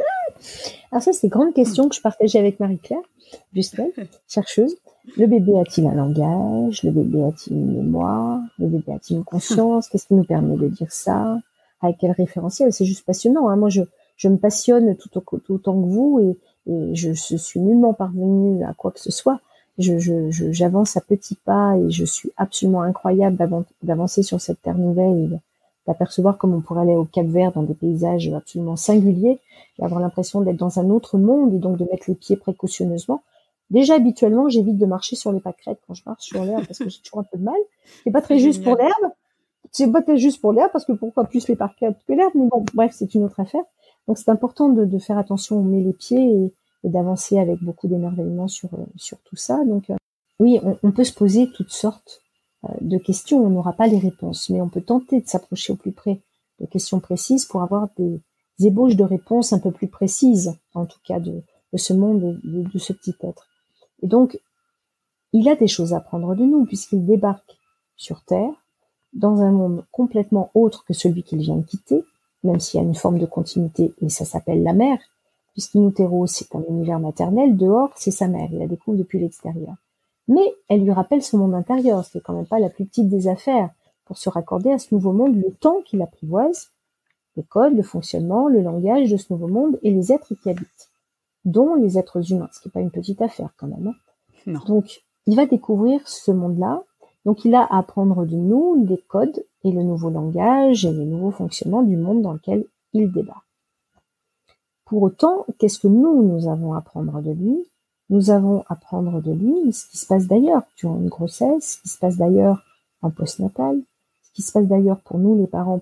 Alors ça, c'est une grande question que je partageais avec Marie-Claire Bustel, chercheuse. Le bébé a-t-il un langage? Le bébé a-t-il une mémoire? Le bébé a-t-il une conscience? Qu'est-ce qui nous permet de dire ça? Avec quel référentiel? C'est juste passionnant, hein. Moi, je me passionne tout autant que vous, et je suis nullement parvenue à quoi que ce soit. J'avance à petits pas, et je suis absolument incroyable d'avancer sur cette terre nouvelle, et d'apercevoir comme on pourrait aller au Cap-Vert dans des paysages absolument singuliers, et avoir l'impression d'être dans un autre monde, et donc de mettre les pieds précautionneusement. Déjà, habituellement, j'évite de marcher sur les pâquerettes quand je marche sur l'herbe, parce que j'ai toujours un peu de mal. C'est pas très juste pour l'herbe. C'est pas très juste pour l'herbe, parce que pourquoi plus les parquettes que l'herbe, mais bon, bref, c'est une autre affaire. Donc c'est important de faire attention où on met les pieds, et d'avancer avec beaucoup d'émerveillement sur tout ça. Donc oui, on peut se poser toutes sortes de questions. On n'aura pas les réponses, mais on peut tenter de s'approcher au plus près de questions précises pour avoir des ébauches de réponses un peu plus précises, en tout cas de ce monde, de ce petit être. Et donc, il a des choses à apprendre de nous, puisqu'il débarque sur Terre, dans un monde complètement autre que celui qu'il vient de quitter, même s'il y a une forme de continuité, et ça s'appelle la mère, puisqu'in utero, c'est un univers maternel, dehors, c'est sa mère, il la découvre depuis l'extérieur. Mais elle lui rappelle son monde intérieur, ce qui est quand même pas la plus petite des affaires, pour se raccorder à ce nouveau monde, le temps qu'il apprivoise, les codes, le fonctionnement, le langage de ce nouveau monde, et les êtres qui habitent, dont les êtres humains, ce qui n'est pas une petite affaire quand même, hein. Non. Donc, il va découvrir ce monde-là. Donc, il a à apprendre de nous les codes et le nouveau langage et les nouveaux fonctionnements du monde dans lequel il débat. Pour autant, qu'est-ce que nous avons à apprendre de lui? Nous avons à apprendre de lui ce qui se passe d'ailleurs durant une grossesse, ce qui se passe d'ailleurs en postnatal, ce qui se passe d'ailleurs pour nous les parents,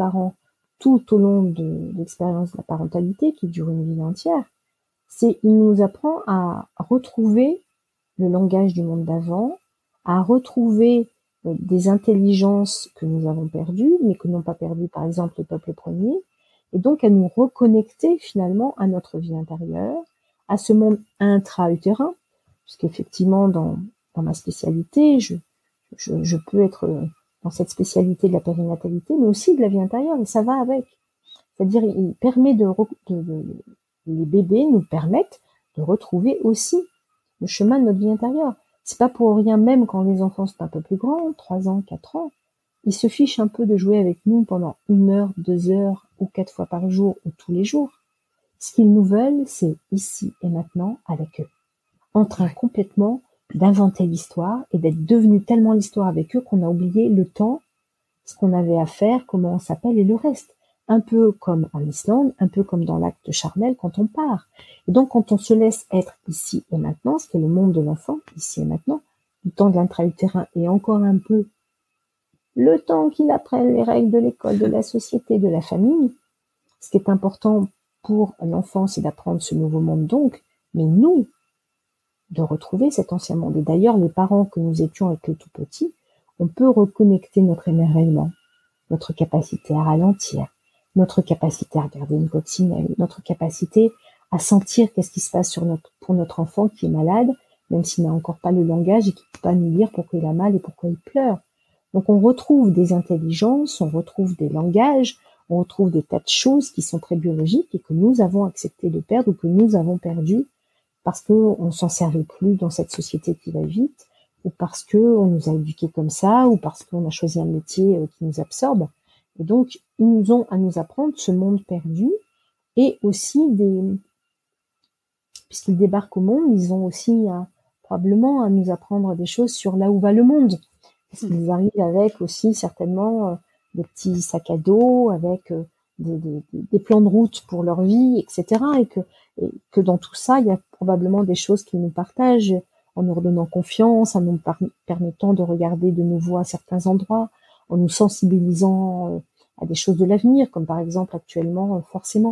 tout au long de l'expérience de la parentalité qui dure une vie entière. Il nous apprend à retrouver le langage du monde d'avant, à retrouver des intelligences que nous avons perdues, mais que n'ont pas perdues par exemple les peuples premiers, et donc à nous reconnecter finalement à notre vie intérieure, à ce monde intra-utérin, puisqu'effectivement dans ma spécialité, je peux être dans cette spécialité de la périnatalité, mais aussi de la vie intérieure, et ça va avec. C'est-à-dire, il permet les bébés nous permettent de retrouver aussi le chemin de notre vie intérieure. C'est pas pour rien, même quand les enfants sont un peu plus grands, 3 ans, 4 ans, ils se fichent un peu de jouer avec nous pendant 1 heure, 2 heures, ou 4 fois par jour, ou tous les jours. Ce qu'ils nous veulent, c'est ici et maintenant avec eux. En train complètement d'inventer l'histoire et d'être devenu tellement l'histoire avec eux qu'on a oublié le temps, ce qu'on avait à faire, comment on s'appelle et le reste. un peu comme en Islande, un peu comme dans l'acte charnel quand on part. Et donc, quand on se laisse être ici et maintenant, ce qui est le monde de l'enfant, ici et maintenant, du temps de l'intra-utérin et encore un peu le temps qu'il apprenne les règles de l'école, de la société, de la famille, ce qui est important pour un enfant, c'est d'apprendre ce nouveau monde donc, mais nous, de retrouver cet ancien monde. Et d'ailleurs, les parents que nous étions avec le tout petit, on peut reconnecter notre émerveillement, notre capacité à ralentir, notre capacité à regarder une coccinelle, notre capacité à sentir qu'est-ce qui se passe pour notre enfant qui est malade, même s'il n'a encore pas le langage et qui ne peut pas nous dire pourquoi il a mal et pourquoi il pleure. Donc on retrouve des intelligences, on retrouve des langages, on retrouve des tas de choses qui sont très biologiques et que nous avons accepté de perdre ou que nous avons perdu parce qu'on ne s'en servait plus dans cette société qui va vite, ou parce qu'on nous a éduqués comme ça, ou parce qu'on a choisi un métier qui nous absorbe. Et donc, ils nous ont à nous apprendre ce monde perdu, et aussi puisqu'ils débarquent au monde, ils ont aussi probablement à nous apprendre des choses sur là où va le monde. Parce qu'ils arrivent avec aussi certainement des petits sacs à dos, avec des plans de route pour leur vie, etc. Et que dans tout ça, il y a probablement des choses qu'ils nous partagent en nous redonnant confiance, en nous permettant de regarder de nouveau à certains endroits, en nous sensibilisant à des choses de l'avenir, comme par exemple actuellement, forcément,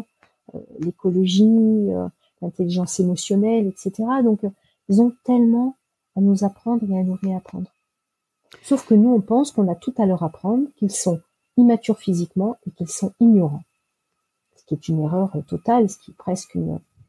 l'écologie, l'intelligence émotionnelle, etc. Donc, ils ont tellement à nous apprendre et à nous réapprendre. Sauf que nous, on pense qu'on a tout à leur apprendre, qu'ils sont immatures physiquement et qu'ils sont ignorants. Ce qui est une erreur totale, ce qui est presque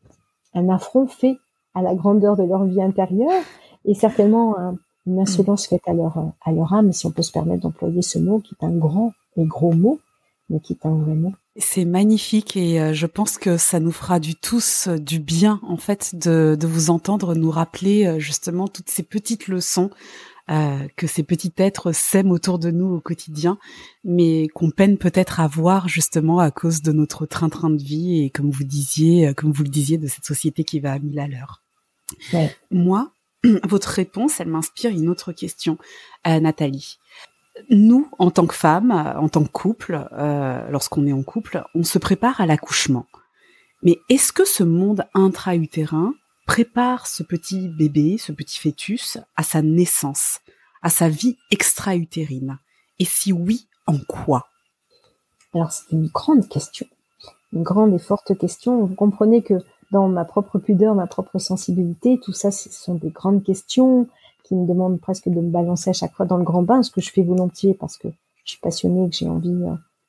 un affront fait à la grandeur de leur vie intérieure et certainement une insolence faite à leur âme, si on peut se permettre d'employer ce mot, qui est un grand et gros mot, mais qui est un vrai mot. C'est magnifique et je pense que ça nous fera tous du bien, en fait, de vous entendre nous rappeler justement toutes ces petites leçons que ces petits êtres sèment autour de nous au quotidien, mais qu'on peine peut-être à voir justement à cause de notre train-train de vie et comme vous le disiez, de cette société qui va à 1000 à l'heure. Ouais. Moi, votre réponse, elle m'inspire une autre question, Nathalie. Nous, en tant que femmes, en tant que couple, lorsqu'on est en couple, on se prépare à l'accouchement. Mais est-ce que ce monde intra-utérin prépare ce petit bébé, ce petit fœtus, à sa naissance, à sa vie extra-utérine? Et si oui, en quoi? Alors, c'est une grande question. Une grande et forte question. Vous comprenez que dans ma propre pudeur, ma propre sensibilité, tout ça, ce sont des grandes questions qui me demandent presque de me balancer à chaque fois dans le grand bain, ce que je fais volontiers parce que je suis passionnée et que j'ai envie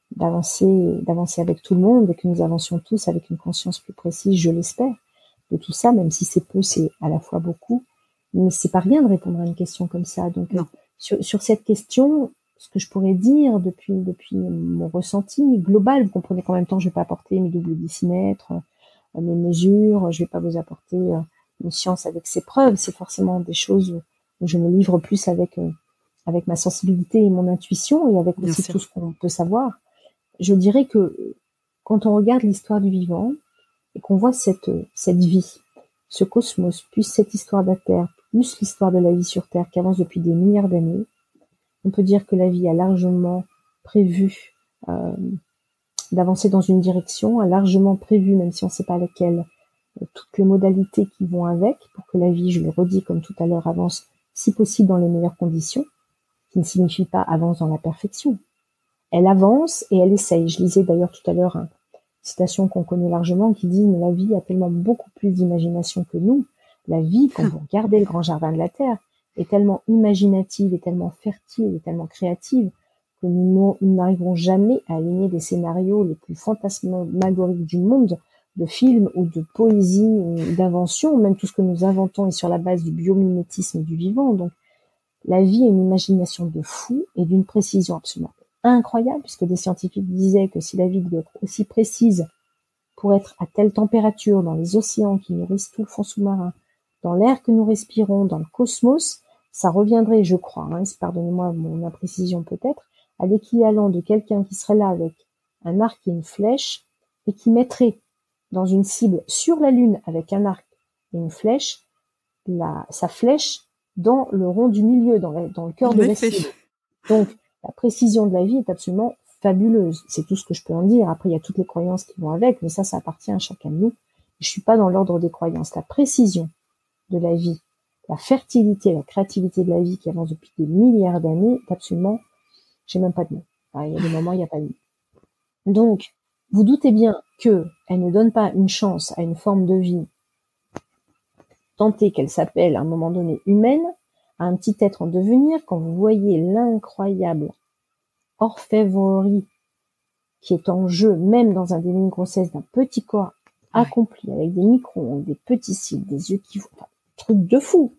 d'avancer avec tout le monde et que nous avancions tous avec une conscience plus précise, je l'espère, de tout ça, même si c'est peu, c'est à la fois beaucoup. Mais c'est pas rien de répondre à une question comme ça. Donc, sur cette question, ce que je pourrais dire depuis mon ressenti global, vous comprenez qu'en même temps, je vais pas apporter mes doubles décimètres, mes mesures, je vais pas vous apporter une science avec ses preuves, c'est forcément des choses où je me livre plus avec ma sensibilité et mon intuition et avec aussi tout ce qu'on peut savoir. Je dirais que quand on regarde l'histoire du vivant et qu'on voit cette vie, ce cosmos, plus cette histoire de la Terre, plus l'histoire de la vie sur Terre qui avance depuis des milliards d'années, on peut dire que la vie a largement prévu d'avancer dans une direction, a largement prévu, même si on ne sait pas laquelle, toutes les modalités qui vont avec, pour que la vie, je le redis comme tout à l'heure, avance si possible dans les meilleures conditions, qui ne signifie pas avance dans la perfection. Elle avance et elle essaye. Je lisais d'ailleurs tout à l'heure une citation qu'on connaît largement qui dit « Mais la vie a tellement beaucoup plus d'imagination que nous. La vie, quand vous regardez le grand jardin de la Terre, est tellement imaginative et tellement fertile et tellement créative que nous n'arriverons jamais à aligner des scénarios les plus fantasmagoriques du monde, de films ou de poésie ou d'invention, même tout ce que nous inventons est sur la base du biomimétisme du vivant. Donc, la vie a une imagination de fou et d'une précision absolument incroyable, puisque des scientifiques disaient que si la vie devait être aussi précise pour être à telle température dans les océans qui nourrissent tout le fond sous-marin, dans l'air que nous respirons, dans le cosmos, ça reviendrait, je crois, pardonnez-moi mon imprécision peut-être, à l'équivalent de quelqu'un qui serait là avec un arc et une flèche et qui mettrait dans une cible sur la Lune avec un arc et une flèche, sa flèche dans le rond du milieu, dans le cœur de la cible. Donc, la précision de la vie est absolument fabuleuse. C'est tout ce que je peux en dire. Après, il y a toutes les croyances qui vont avec, mais ça appartient à chacun de nous. Je suis pas dans l'ordre des croyances. La précision de la vie, la fertilité, la créativité de la vie qui avance depuis des milliards d'années, est absolument, j'ai même pas de mots. Enfin, il y a des moments, il n'y a pas de mots. Donc, vous doutez bien que elle ne donne pas une chance à une forme de vie, tentée qu'elle s'appelle à un moment donné humaine, à un petit être en devenir, quand vous voyez l'incroyable orfèvrerie qui est en jeu, même dans un début de grossesse, d'un petit corps accompli, avec des micro-ondes, des petits cils, des yeux qui font, enfin, truc de fou.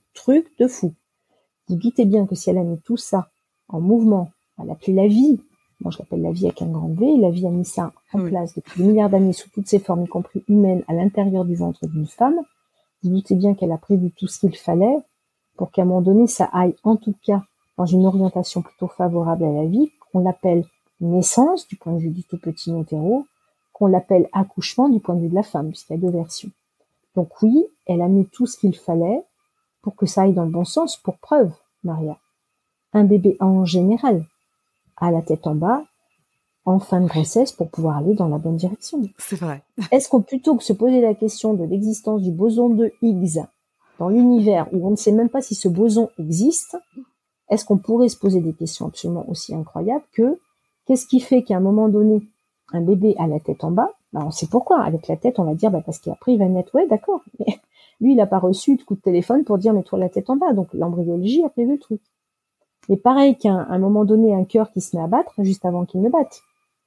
Vous doutez bien que si elle a mis tout ça en mouvement, elle a appelé la vie, moi je l'appelle la vie avec un grand V, la vie a mis ça en place depuis des milliards d'années sous toutes ses formes, y compris humaines, à l'intérieur du ventre d'une femme, vous doutez bien qu'elle a prévu tout ce qu'il fallait pour qu'à un moment donné, ça aille en tout cas dans une orientation plutôt favorable à la vie, qu'on l'appelle naissance du point de vue du tout petit non-hétéro, qu'on l'appelle accouchement du point de vue de la femme, puisqu'il y a deux versions. Donc oui, elle a mis tout ce qu'il fallait pour que ça aille dans le bon sens. Pour preuve, Maria, un bébé en général a la tête en bas en fin de grossesse pour pouvoir aller dans la bonne direction. C'est vrai. Est-ce qu'on, plutôt que se poser la question de l'existence du boson de Higgs dans l'univers où on ne sait même pas si ce boson existe, est-ce qu'on pourrait se poser des questions absolument aussi incroyables que qu'est-ce qui fait qu'à un moment donné, un bébé a la tête en bas? Ben, on sait pourquoi. Avec la tête, on va dire parce qu'après il va naître. Ouais, d'accord. Mais lui, il n'a pas reçu de coup de téléphone pour dire mets-toi la tête en bas. Donc l'embryologie a prévu le truc. Mais pareil qu'à un moment donné, un cœur qui se met à battre juste avant qu'il ne batte.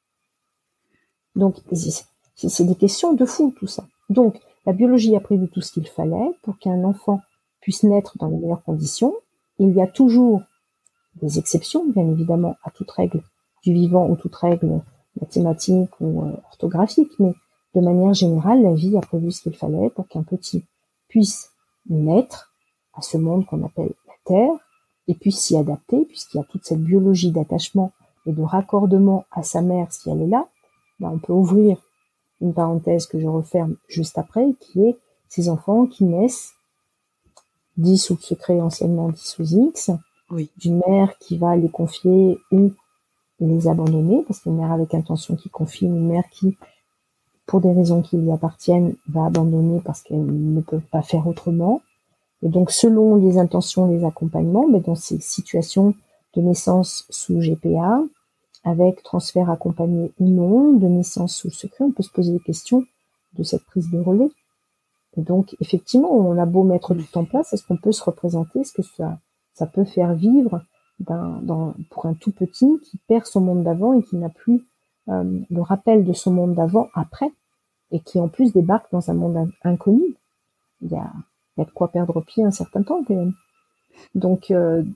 Donc c'est des questions de fou tout ça. Donc la biologie a prévu tout ce qu'il fallait pour qu'un enfant puisse naître dans les meilleures conditions. Il y a toujours des exceptions, bien évidemment, à toute règle du vivant ou toute règle mathématique ou orthographique, mais de manière générale, la vie a prévu ce qu'il fallait pour qu'un petit puisse naître à ce monde qu'on appelle la Terre et puisse s'y adapter, puisqu'il y a toute cette biologie d'attachement et de raccordement à sa mère si elle est là. Là, on peut ouvrir une parenthèse que je referme juste après, qui est ces enfants qui naissent, dits sous le secret anciennement dits sous X, d'une mère qui va les confier ou les abandonner, parce qu'une mère avec intention qui confie, une mère qui, pour des raisons qui lui appartiennent, va abandonner parce qu'elle ne peut pas faire autrement. Et donc, selon les intentions, les accompagnements, mais dans ces situations de naissance sous GPA, avec transfert accompagné ou non, de naissance sous secret, on peut se poser des questions de cette prise de relais. Et donc, effectivement, on a beau mettre tout en place, est-ce qu'on peut se représenter, est-ce que ça peut faire vivre pour un tout petit qui perd son monde d'avant et qui n'a plus le rappel de son monde d'avant après, et qui en plus débarque dans un monde inconnu. Il y a de quoi perdre pied un certain temps quand même. Donc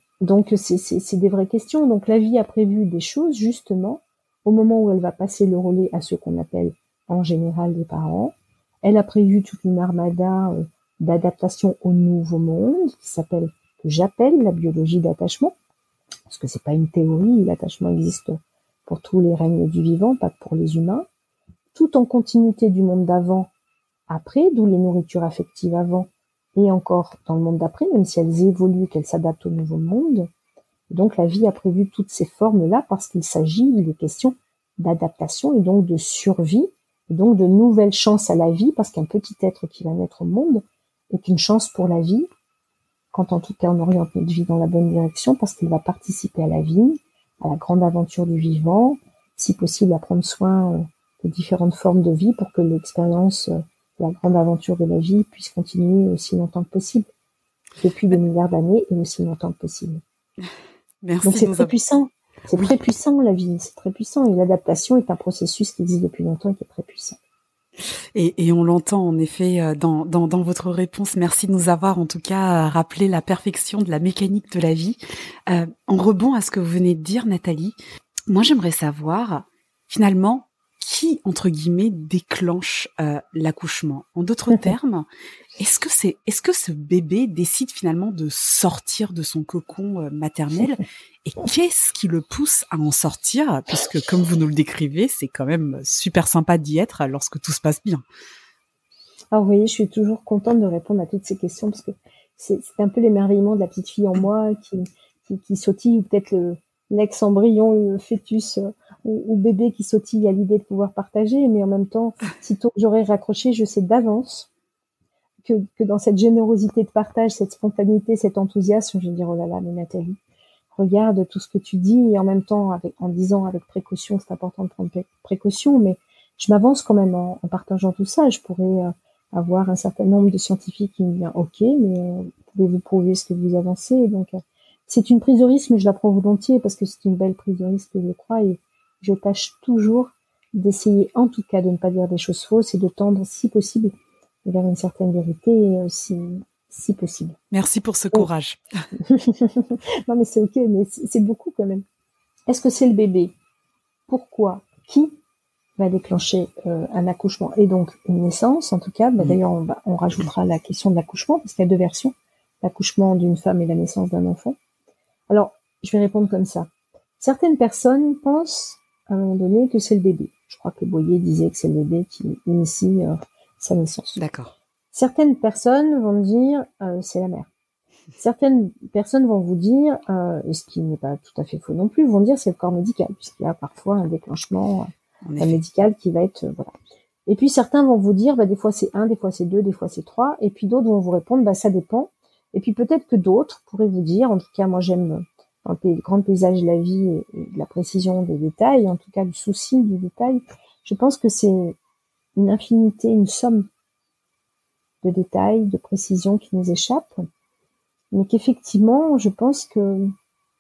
c'est des vraies questions. Donc la vie a prévu des choses justement au moment où elle va passer le relais à ceux qu'on appelle en général les parents. Elle a prévu toute une armada d'adaptation au nouveau monde que j'appelle la biologie d'attachement, parce que c'est pas une théorie, l'attachement existe pour tous les règnes du vivant, pas que pour les humains, tout en continuité du monde d'avant, après, d'où les nourritures affectives avant, et encore dans le monde d'après, même si elles évoluent, qu'elles s'adaptent au nouveau monde. Donc la vie a prévu toutes ces formes-là parce qu'il est question d'adaptation et donc de survie, et donc de nouvelles chances à la vie, parce qu'un petit être qui va naître au monde est une chance pour la vie, quand en tout cas on oriente notre vie dans la bonne direction, parce qu'il va participer à la vie, à la grande aventure du vivant, si possible à prendre soin de différentes formes de vie pour que l'expérience la grande aventure de la vie puisse continuer aussi longtemps que possible, depuis des milliards d'années et aussi longtemps que possible. Merci. Donc c'est très puissant, très puissant la vie, c'est très puissant, et l'adaptation est un processus qui existe depuis longtemps et qui est très puissant. Et on l'entend en effet dans votre réponse. Merci de nous avoir en tout cas rappelé la perfection de la mécanique de la vie. En rebond à ce que vous venez de dire, Nathalie, moi j'aimerais savoir finalement qui, entre guillemets, déclenche l'accouchement. En d'autres termes, est-ce que ce bébé décide finalement de sortir de son cocon maternel, et qu'est-ce qui le pousse à en sortir, puisque comme vous nous le décrivez, c'est quand même super sympa d'y être lorsque tout se passe bien. Alors vous voyez, je suis toujours contente de répondre à toutes ces questions, parce que c'est un peu l'émerveillement de la petite fille en moi qui sautille, ou peut-être l'ex-embryon, le fœtus ou bébé qui sautille à l'idée de pouvoir partager, mais en même temps, sitôt que j'aurai raccroché, je sais d'avance que dans cette générosité de partage, cette spontanéité, cet enthousiasme, je vais dire, oh là là, mais Nathalie, regarde tout ce que tu dis, et en même temps, en disant avec précaution, c'est important de prendre précaution, mais je m'avance quand même en partageant tout ça. Je pourrais avoir un certain nombre de scientifiques qui me disent, ok, mais pouvez-vous prouver ce que vous avancez? Donc, c'est une prise de risque, mais je la prends volontiers parce que c'est une belle prise de risque, je crois, et je tâche toujours d'essayer, en tout cas, de ne pas dire des choses fausses et de tendre, si possible, vers une certaine vérité, si possible. Merci pour ce courage. Non, mais c'est ok, mais c'est beaucoup quand même. Est-ce que c'est le bébé? Pourquoi? Qui va déclencher un accouchement et donc une naissance? En tout cas, d'ailleurs, on rajoutera la question de l'accouchement parce qu'il y a deux versions, l'accouchement d'une femme et la naissance d'un enfant. Alors, je vais répondre comme ça. Certaines personnes pensent à un moment donné que c'est le bébé. Je crois que Boyer disait que c'est le bébé qui initie sa naissance. D'accord. Certaines personnes vont dire c'est la mère. Certaines personnes vont vous dire, et ce qui n'est pas tout à fait faux non plus, vont dire c'est le corps médical, puisqu'il y a parfois un déclenchement médical qui va être voilà. Et puis certains vont vous dire des fois c'est 1, des fois c'est 2, des fois c'est 3, et puis d'autres vont vous répondre ça dépend. Et puis peut-être que d'autres pourraient vous dire, en tout cas moi j'aime dans le grand paysage de la vie et de la précision des détails, en tout cas du souci du détail, je pense que c'est une infinité, une somme de détails, de précisions qui nous échappent, mais qu'effectivement, je pense que,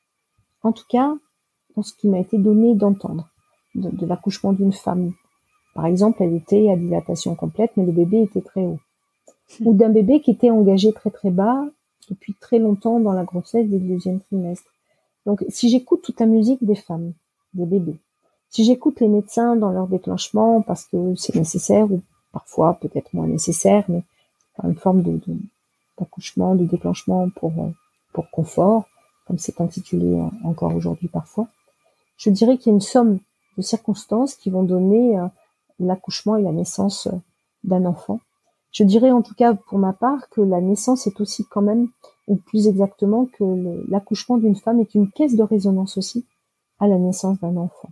en tout cas, dans ce qui m'a été donné d'entendre, de l'accouchement d'une femme, par exemple, elle était à dilatation complète, mais le bébé était très haut. Ou d'un bébé qui était engagé très très bas depuis très longtemps dans la grossesse dès le deuxième trimestre. Donc, si j'écoute toute la musique des femmes, des bébés, si j'écoute les médecins dans leur déclenchement parce que c'est nécessaire ou parfois peut-être moins nécessaire, mais une forme d'accouchement, de déclenchement pour confort, comme c'est intitulé encore aujourd'hui parfois, je dirais qu'il y a une somme de circonstances qui vont donner l'accouchement et la naissance d'un enfant. Je dirais en tout cas pour ma part que la naissance est aussi quand même, ou plus exactement que l'accouchement d'une femme est une caisse de résonance aussi à la naissance d'un enfant.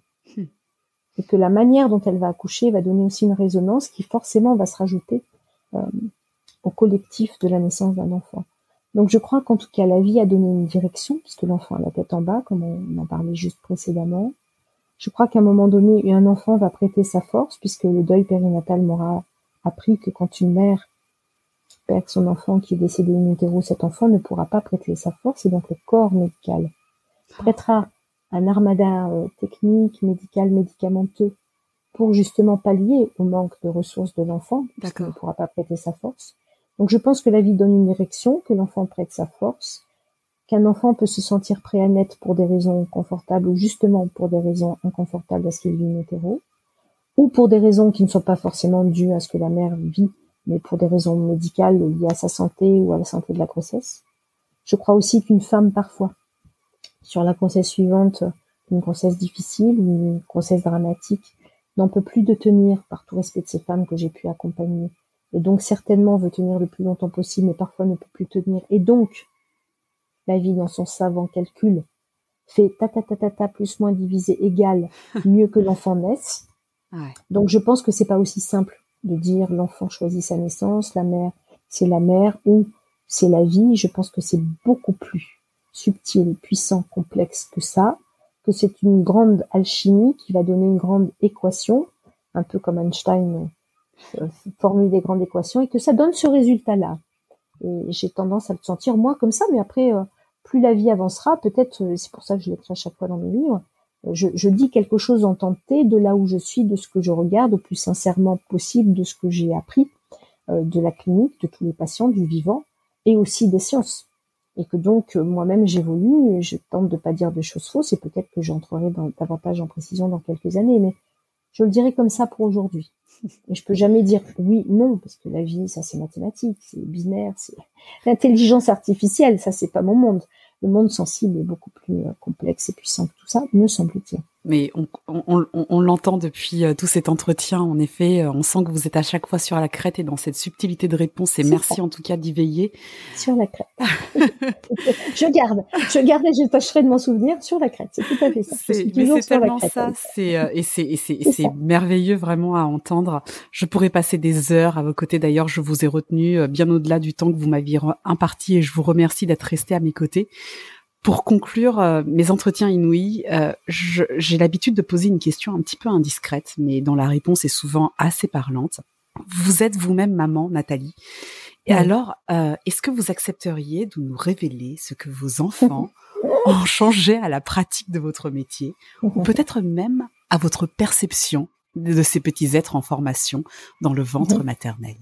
Et que la manière dont elle va accoucher va donner aussi une résonance qui forcément va se rajouter au collectif de la naissance d'un enfant. Donc je crois qu'en tout cas la vie a donné une direction, puisque l'enfant a la tête en bas, comme on en parlait juste précédemment. Je crois qu'à un moment donné, un enfant va prêter sa force, puisque le deuil périnatal m'aura appris que quand une mère perd son enfant qui est décédé in utero, cet enfant ne pourra pas prêter sa force, et donc le corps médical prêtera un armada technique, médical, médicamenteux, pour justement pallier au manque de ressources de l'enfant, puisqu'il ne pourra pas prêter sa force. Donc je pense que la vie donne une direction, que l'enfant prête sa force, qu'un enfant peut se sentir prêt à naître pour des raisons confortables ou justement pour des raisons inconfortables parce qu'il vit in utero, ou pour des raisons qui ne sont pas forcément dues à ce que la mère vit, mais pour des raisons médicales liées à sa santé ou à la santé de la grossesse. Je crois aussi qu'une femme parfois, sur la grossesse suivante, une grossesse difficile ou une grossesse dramatique, n'en peut plus de tenir par tout respect de ces femmes que j'ai pu accompagner. Et donc certainement veut tenir le plus longtemps possible, mais parfois ne peut plus tenir. Et donc, la vie dans son savant calcul fait ta plus moins divisé égale mieux que l'enfant naisse. Ouais. Donc je pense que c'est pas aussi simple de dire l'enfant choisit sa naissance, la mère c'est la mère ou c'est la vie. Je pense que c'est beaucoup plus subtil, puissant, complexe que ça, que c'est une grande alchimie qui va donner une grande équation, un peu comme Einstein formule des grandes équations, et que ça donne ce résultat-là. Et j'ai tendance à le sentir moi comme ça, mais après, plus la vie avancera, peut-être, c'est pour ça que je l'écris à chaque fois dans mes livres, je dis quelque chose en temps T de là où je suis, de ce que je regarde, au plus sincèrement possible de ce que j'ai appris, de la clinique, de tous les patients, du vivant, et aussi des sciences. Et que donc, moi-même, j'évolue, et je tente de pas dire des choses fausses, et peut-être que j'entrerai davantage en précision dans quelques années, mais je le dirai comme ça pour aujourd'hui. Et je peux jamais dire oui, non, parce que la vie, ça c'est mathématique, c'est binaire, c'est l'intelligence artificielle, ça c'est pas mon monde. Le monde sensible est beaucoup plus complexe et puissant que tout ça, me semble-t-il. Mais on l'entend depuis tout cet entretien. En effet, on sent que vous êtes à chaque fois sur la crête et dans cette subtilité de réponse. Et C'est merci ça, en tout cas d'y veiller. sur la crête. Je garde et je tâcherai de m'en souvenir sur la crête. C'est tout à fait ça. Je suis Mais toujours c'est sur la tellement crête. ça. C'est C'est ça. merveilleux vraiment à entendre. Je pourrais passer des heures à vos côtés. D'ailleurs, je vous ai retenu bien au-delà du temps que vous m'aviez imparti et je vous remercie d'être resté à mes côtés. Pour conclure mes entretiens inouïs, j'ai l'habitude de poser une question un petit peu indiscrète, mais dont la réponse est souvent assez parlante. Vous êtes vous-même maman, Nathalie. Et Oui. alors, est-ce que vous accepteriez de nous révéler ce que vos enfants ont changé à la pratique de votre métier, ou peut-être même à votre perception de ces petits êtres en formation dans le ventre maternel?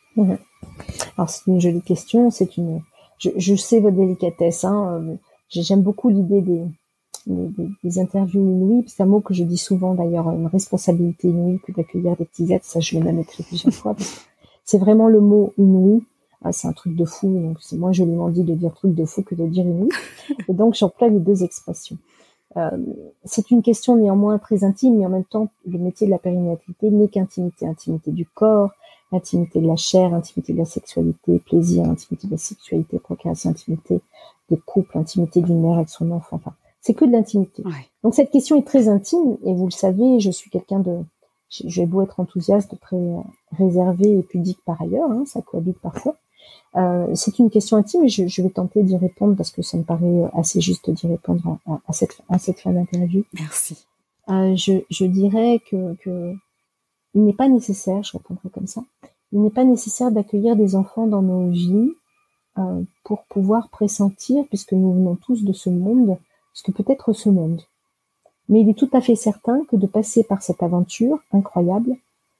Alors c'est une jolie question. Je sais votre délicatesse. J'aime beaucoup l'idée des interviews inouïes. C'est un mot que je dis souvent d'ailleurs, une responsabilité inouïe que d'accueillir des petits êtres. Ça, je l'ai même écrit plusieurs fois. Parce que c'est vraiment le mot inouï. C'est un truc de fou. Donc c'est moins joliment dit de dire truc de fou que de dire inouï. Et donc j'emploie les deux expressions. C'est une question néanmoins très intime, mais en même temps, le métier de la périnatalité n'est qu'intimité. Intimité du corps, intimité de la chair, intimité de la sexualité, plaisir, intimité de la sexualité, procréation, intimité des couples, intimité d'une mère avec son enfant. Enfin, c'est que de l'intimité. Ouais. Donc cette question est très intime, et vous le savez, je suis quelqu'un j'ai beau être enthousiaste, très réservé et pudique par ailleurs, ça cohabite parfois. C'est une question intime et je vais tenter d'y répondre parce que ça me paraît assez juste d'y répondre à cette fin d'interview. Merci. Je dirais que il n'est pas nécessaire, je répondrai comme ça, il n'est pas nécessaire d'accueillir des enfants dans nos vies pour pouvoir pressentir, puisque nous venons tous de ce monde, ce que peut être ce monde. Mais il est tout à fait certain que de passer par cette aventure incroyable,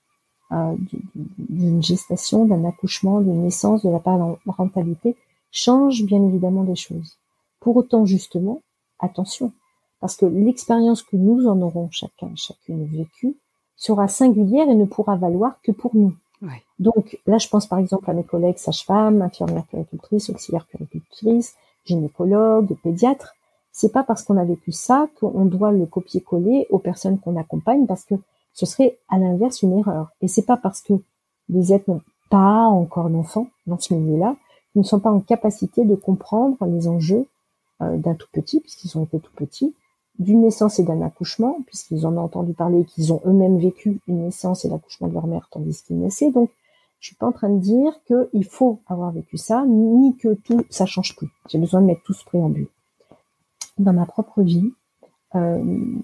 d'une gestation, d'un accouchement, d'une naissance, de la parentalité, change bien évidemment des choses. Pour autant, justement, attention, parce que l'expérience que nous en aurons chacune vécue, sera singulière et ne pourra valoir que pour nous. Ouais. Donc là, je pense par exemple à mes collègues sages-femmes, infirmières puéricultrices, auxiliaires puéricultrices, gynécologues, pédiatres. C'est pas parce qu'on a vécu ça qu'on doit le copier-coller aux personnes qu'on accompagne, parce que ce serait à l'inverse une erreur. Et c'est pas parce que les êtres n'ont pas encore d'enfants dans ce milieu-là qu'ils ne sont pas en capacité de comprendre les enjeux d'un tout petit, puisqu'ils ont été tout petits, d'une naissance et d'un accouchement, puisqu'ils en ont entendu parler et qu'ils ont eux-mêmes vécu une naissance et l'accouchement de leur mère tandis qu'ils naissaient. Donc, je suis pas en train de dire qu'il faut avoir vécu ça, ni que tout, ça change tout. J'ai besoin de mettre tout ce préambule. Dans ma propre vie, ce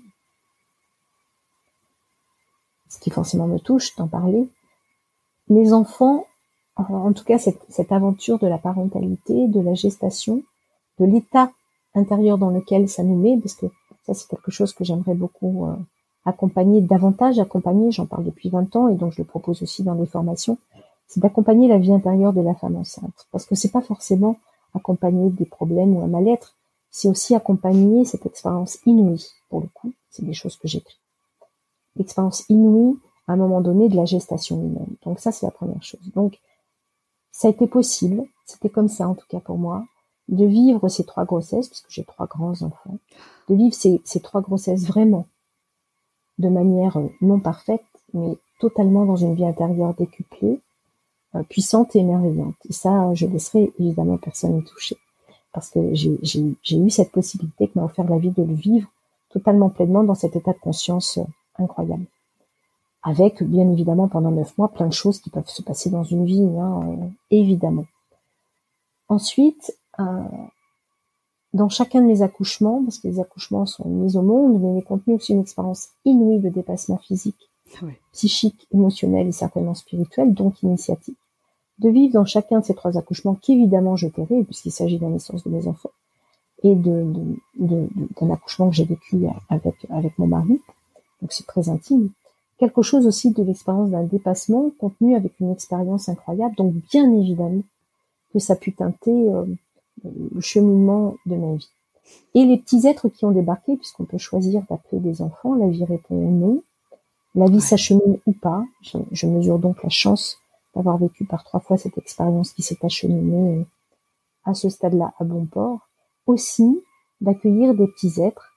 qui forcément me touche d'en parler, mes enfants, en tout cas cette aventure de la parentalité, de la gestation, de l'état intérieur dans lequel ça nous met, parce que ça c'est quelque chose que j'aimerais beaucoup davantage accompagner, j'en parle depuis 20 ans et donc je le propose aussi dans les formations, c'est d'accompagner la vie intérieure de la femme enceinte. Parce que c'est pas forcément accompagner des problèmes ou un mal-être, c'est aussi accompagner cette expérience inouïe, pour le coup, c'est des choses que j'écris. L'expérience inouïe, à un moment donné, de la gestation humaine. Donc ça, c'est la première chose. Donc, ça a été possible, c'était comme ça en tout cas pour moi, de vivre ces 3 grossesses, puisque j'ai 3 grands enfants, de vivre ces 3 grossesses vraiment de manière non parfaite, mais totalement dans une vie intérieure décuplée, puissante et merveillante. Et ça, je laisserai évidemment personne y toucher. Parce que j'ai eu cette possibilité que m'a offert la vie de le vivre totalement pleinement dans cet état de conscience incroyable. Avec, bien évidemment, pendant 9 mois, plein de choses qui peuvent se passer dans une vie, évidemment. Ensuite, dans chacun de mes accouchements, parce que les accouchements sont mis au monde, mais il est contenu aussi une expérience inouïe de dépassement physique, psychique, émotionnel et certainement spirituel, donc initiatique. De vivre dans chacun de ces 3 accouchements, qu'évidemment je tairai, puisqu'il s'agit de la naissance de mes enfants, et d'un accouchement que j'ai vécu avec mon mari, donc c'est très intime. Quelque chose aussi de l'expérience d'un dépassement contenu avec une expérience incroyable, donc bien évidemment que ça a pu teinter le cheminement de ma vie. Et les petits êtres qui ont débarqué, puisqu'on peut choisir d'appeler des enfants, la vie répond non, la vie s'achemine ou pas. Je mesure donc la chance d'avoir vécu par 3 fois cette expérience qui s'est acheminée à ce stade-là à bon port. Aussi d'accueillir des petits êtres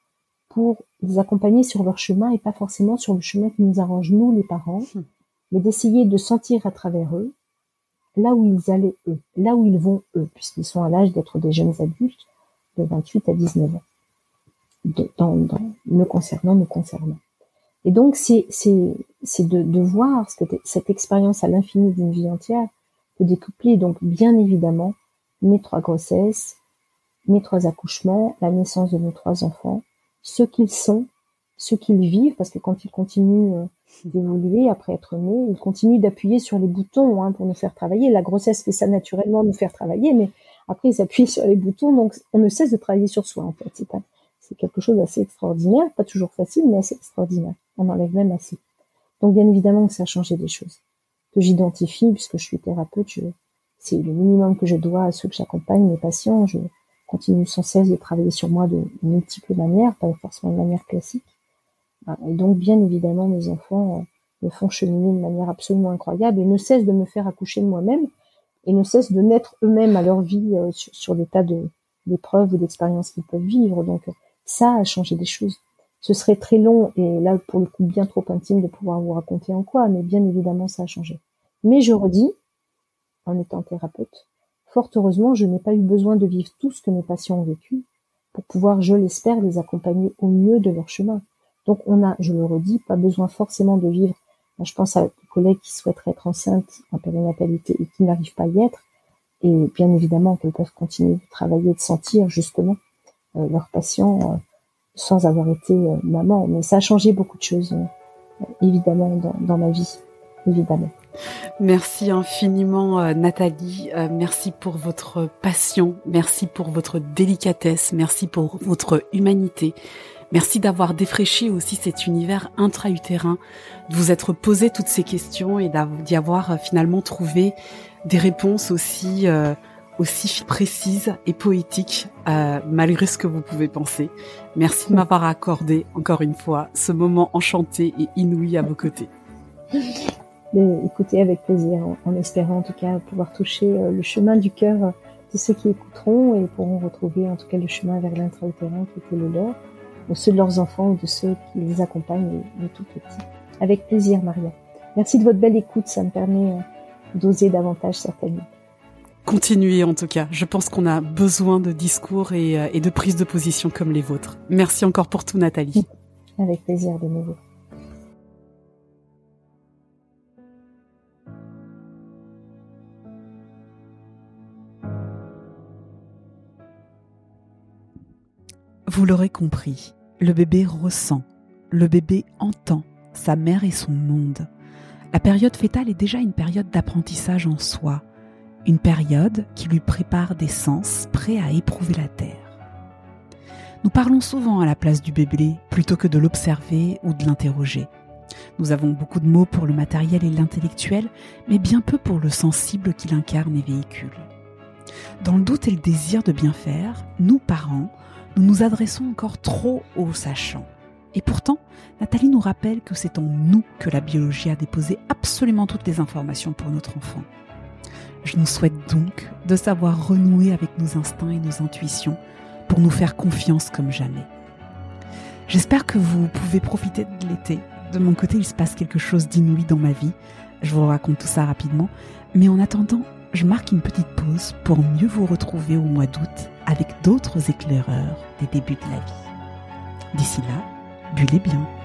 pour les accompagner sur leur chemin et pas forcément sur le chemin qui nous arrange, nous, les parents, mais d'essayer de sentir à travers eux là où ils allaient eux, là où ils vont eux, puisqu'ils sont à l'âge d'être des jeunes adultes de 28 à 19 ans, me concernant. Et donc, c'est de voir cette expérience à l'infini d'une vie entière, de découpler, donc, bien évidemment, mes 3 grossesses, mes 3 accouchements, la naissance de mes 3 enfants, ce qu'ils sont, ce qu'ils vivent, parce que quand ils continuent d'évoluer après être nés, ils continuent d'appuyer sur les boutons pour nous faire travailler. La grossesse fait ça naturellement, nous faire travailler, mais après ils appuient sur les boutons, donc on ne cesse de travailler sur soi en fait. C'est quelque chose d'assez extraordinaire, pas toujours facile, mais assez extraordinaire. On enlève même assez. Donc bien évidemment que ça a changé des choses, que j'identifie, puisque je suis thérapeute, c'est le minimum que je dois à ceux que j'accompagne, mes patients. Je continue sans cesse de travailler sur moi de multiples manières, pas forcément de manière classique. Et donc, bien évidemment, mes enfants me font cheminer de manière absolument incroyable et ne cessent de me faire accoucher de moi-même et ne cessent de naître eux-mêmes à leur vie sur des tas d'épreuves ou d'expériences qu'ils peuvent vivre. Donc, ça a changé des choses. Ce serait très long et là, pour le coup, bien trop intime de pouvoir vous raconter en quoi, mais bien évidemment, ça a changé. Mais je redis, en étant thérapeute, fort heureusement, je n'ai pas eu besoin de vivre tout ce que mes patients ont vécu pour pouvoir, je l'espère, les accompagner au mieux de leur chemin. Donc on a, je le redis, pas besoin forcément de vivre. Je pense à des collègues qui souhaiteraient être enceintes en périnatalité et qui n'arrivent pas à y être. Et bien évidemment qu'elles peuvent continuer de travailler, de sentir justement leurs patients sans avoir été maman. Mais ça a changé beaucoup de choses, évidemment, dans ma vie, évidemment. Merci infiniment Nathalie, merci pour votre passion, merci pour votre délicatesse, merci pour votre humanité. Merci d'avoir défraîchi aussi cet univers intra-utérin, de vous être posé toutes ces questions et d'y avoir finalement trouvé des réponses aussi précises et poétiques, malgré ce que vous pouvez penser. Merci de m'avoir accordé, encore une fois, ce moment enchanté et inouï à vos côtés. Écoutez, avec plaisir, en espérant en tout cas pouvoir toucher le chemin du cœur de ceux qui écouteront et pourront retrouver en tout cas le chemin vers l'intra-utérin qui était le leur, ou ceux de leurs enfants ou de ceux qui les accompagnent, les tout petits. Avec plaisir, Maria. Merci de votre belle écoute, ça me permet d'oser davantage certainement. Continuez en tout cas, je pense qu'on a besoin de discours et de prises de position comme les vôtres. Merci encore pour tout, Nathalie. Avec plaisir de nouveau. Vous l'aurez compris, le bébé ressent, le bébé entend sa mère et son monde. La période fœtale est déjà une période d'apprentissage en soi, une période qui lui prépare des sens prêts à éprouver la terre. Nous parlons souvent à la place du bébé plutôt que de l'observer ou de l'interroger. Nous avons beaucoup de mots pour le matériel et l'intellectuel, mais bien peu pour le sensible qu'il incarne et véhicule. Dans le doute et le désir de bien faire, nous, parents, nous nous adressons encore trop aux sachants. Et pourtant, Nathalie nous rappelle que c'est en nous que la biologie a déposé absolument toutes les informations pour notre enfant. Je nous souhaite donc de savoir renouer avec nos instincts et nos intuitions pour nous faire confiance comme jamais. J'espère que vous pouvez profiter de l'été. De mon côté, il se passe quelque chose d'inouï dans ma vie. Je vous raconte tout ça rapidement. Mais en attendant, je marque une petite pause pour mieux vous retrouver au mois d'août avec d'autres éclaireurs des débuts de la vie. D'ici là, bullez bien.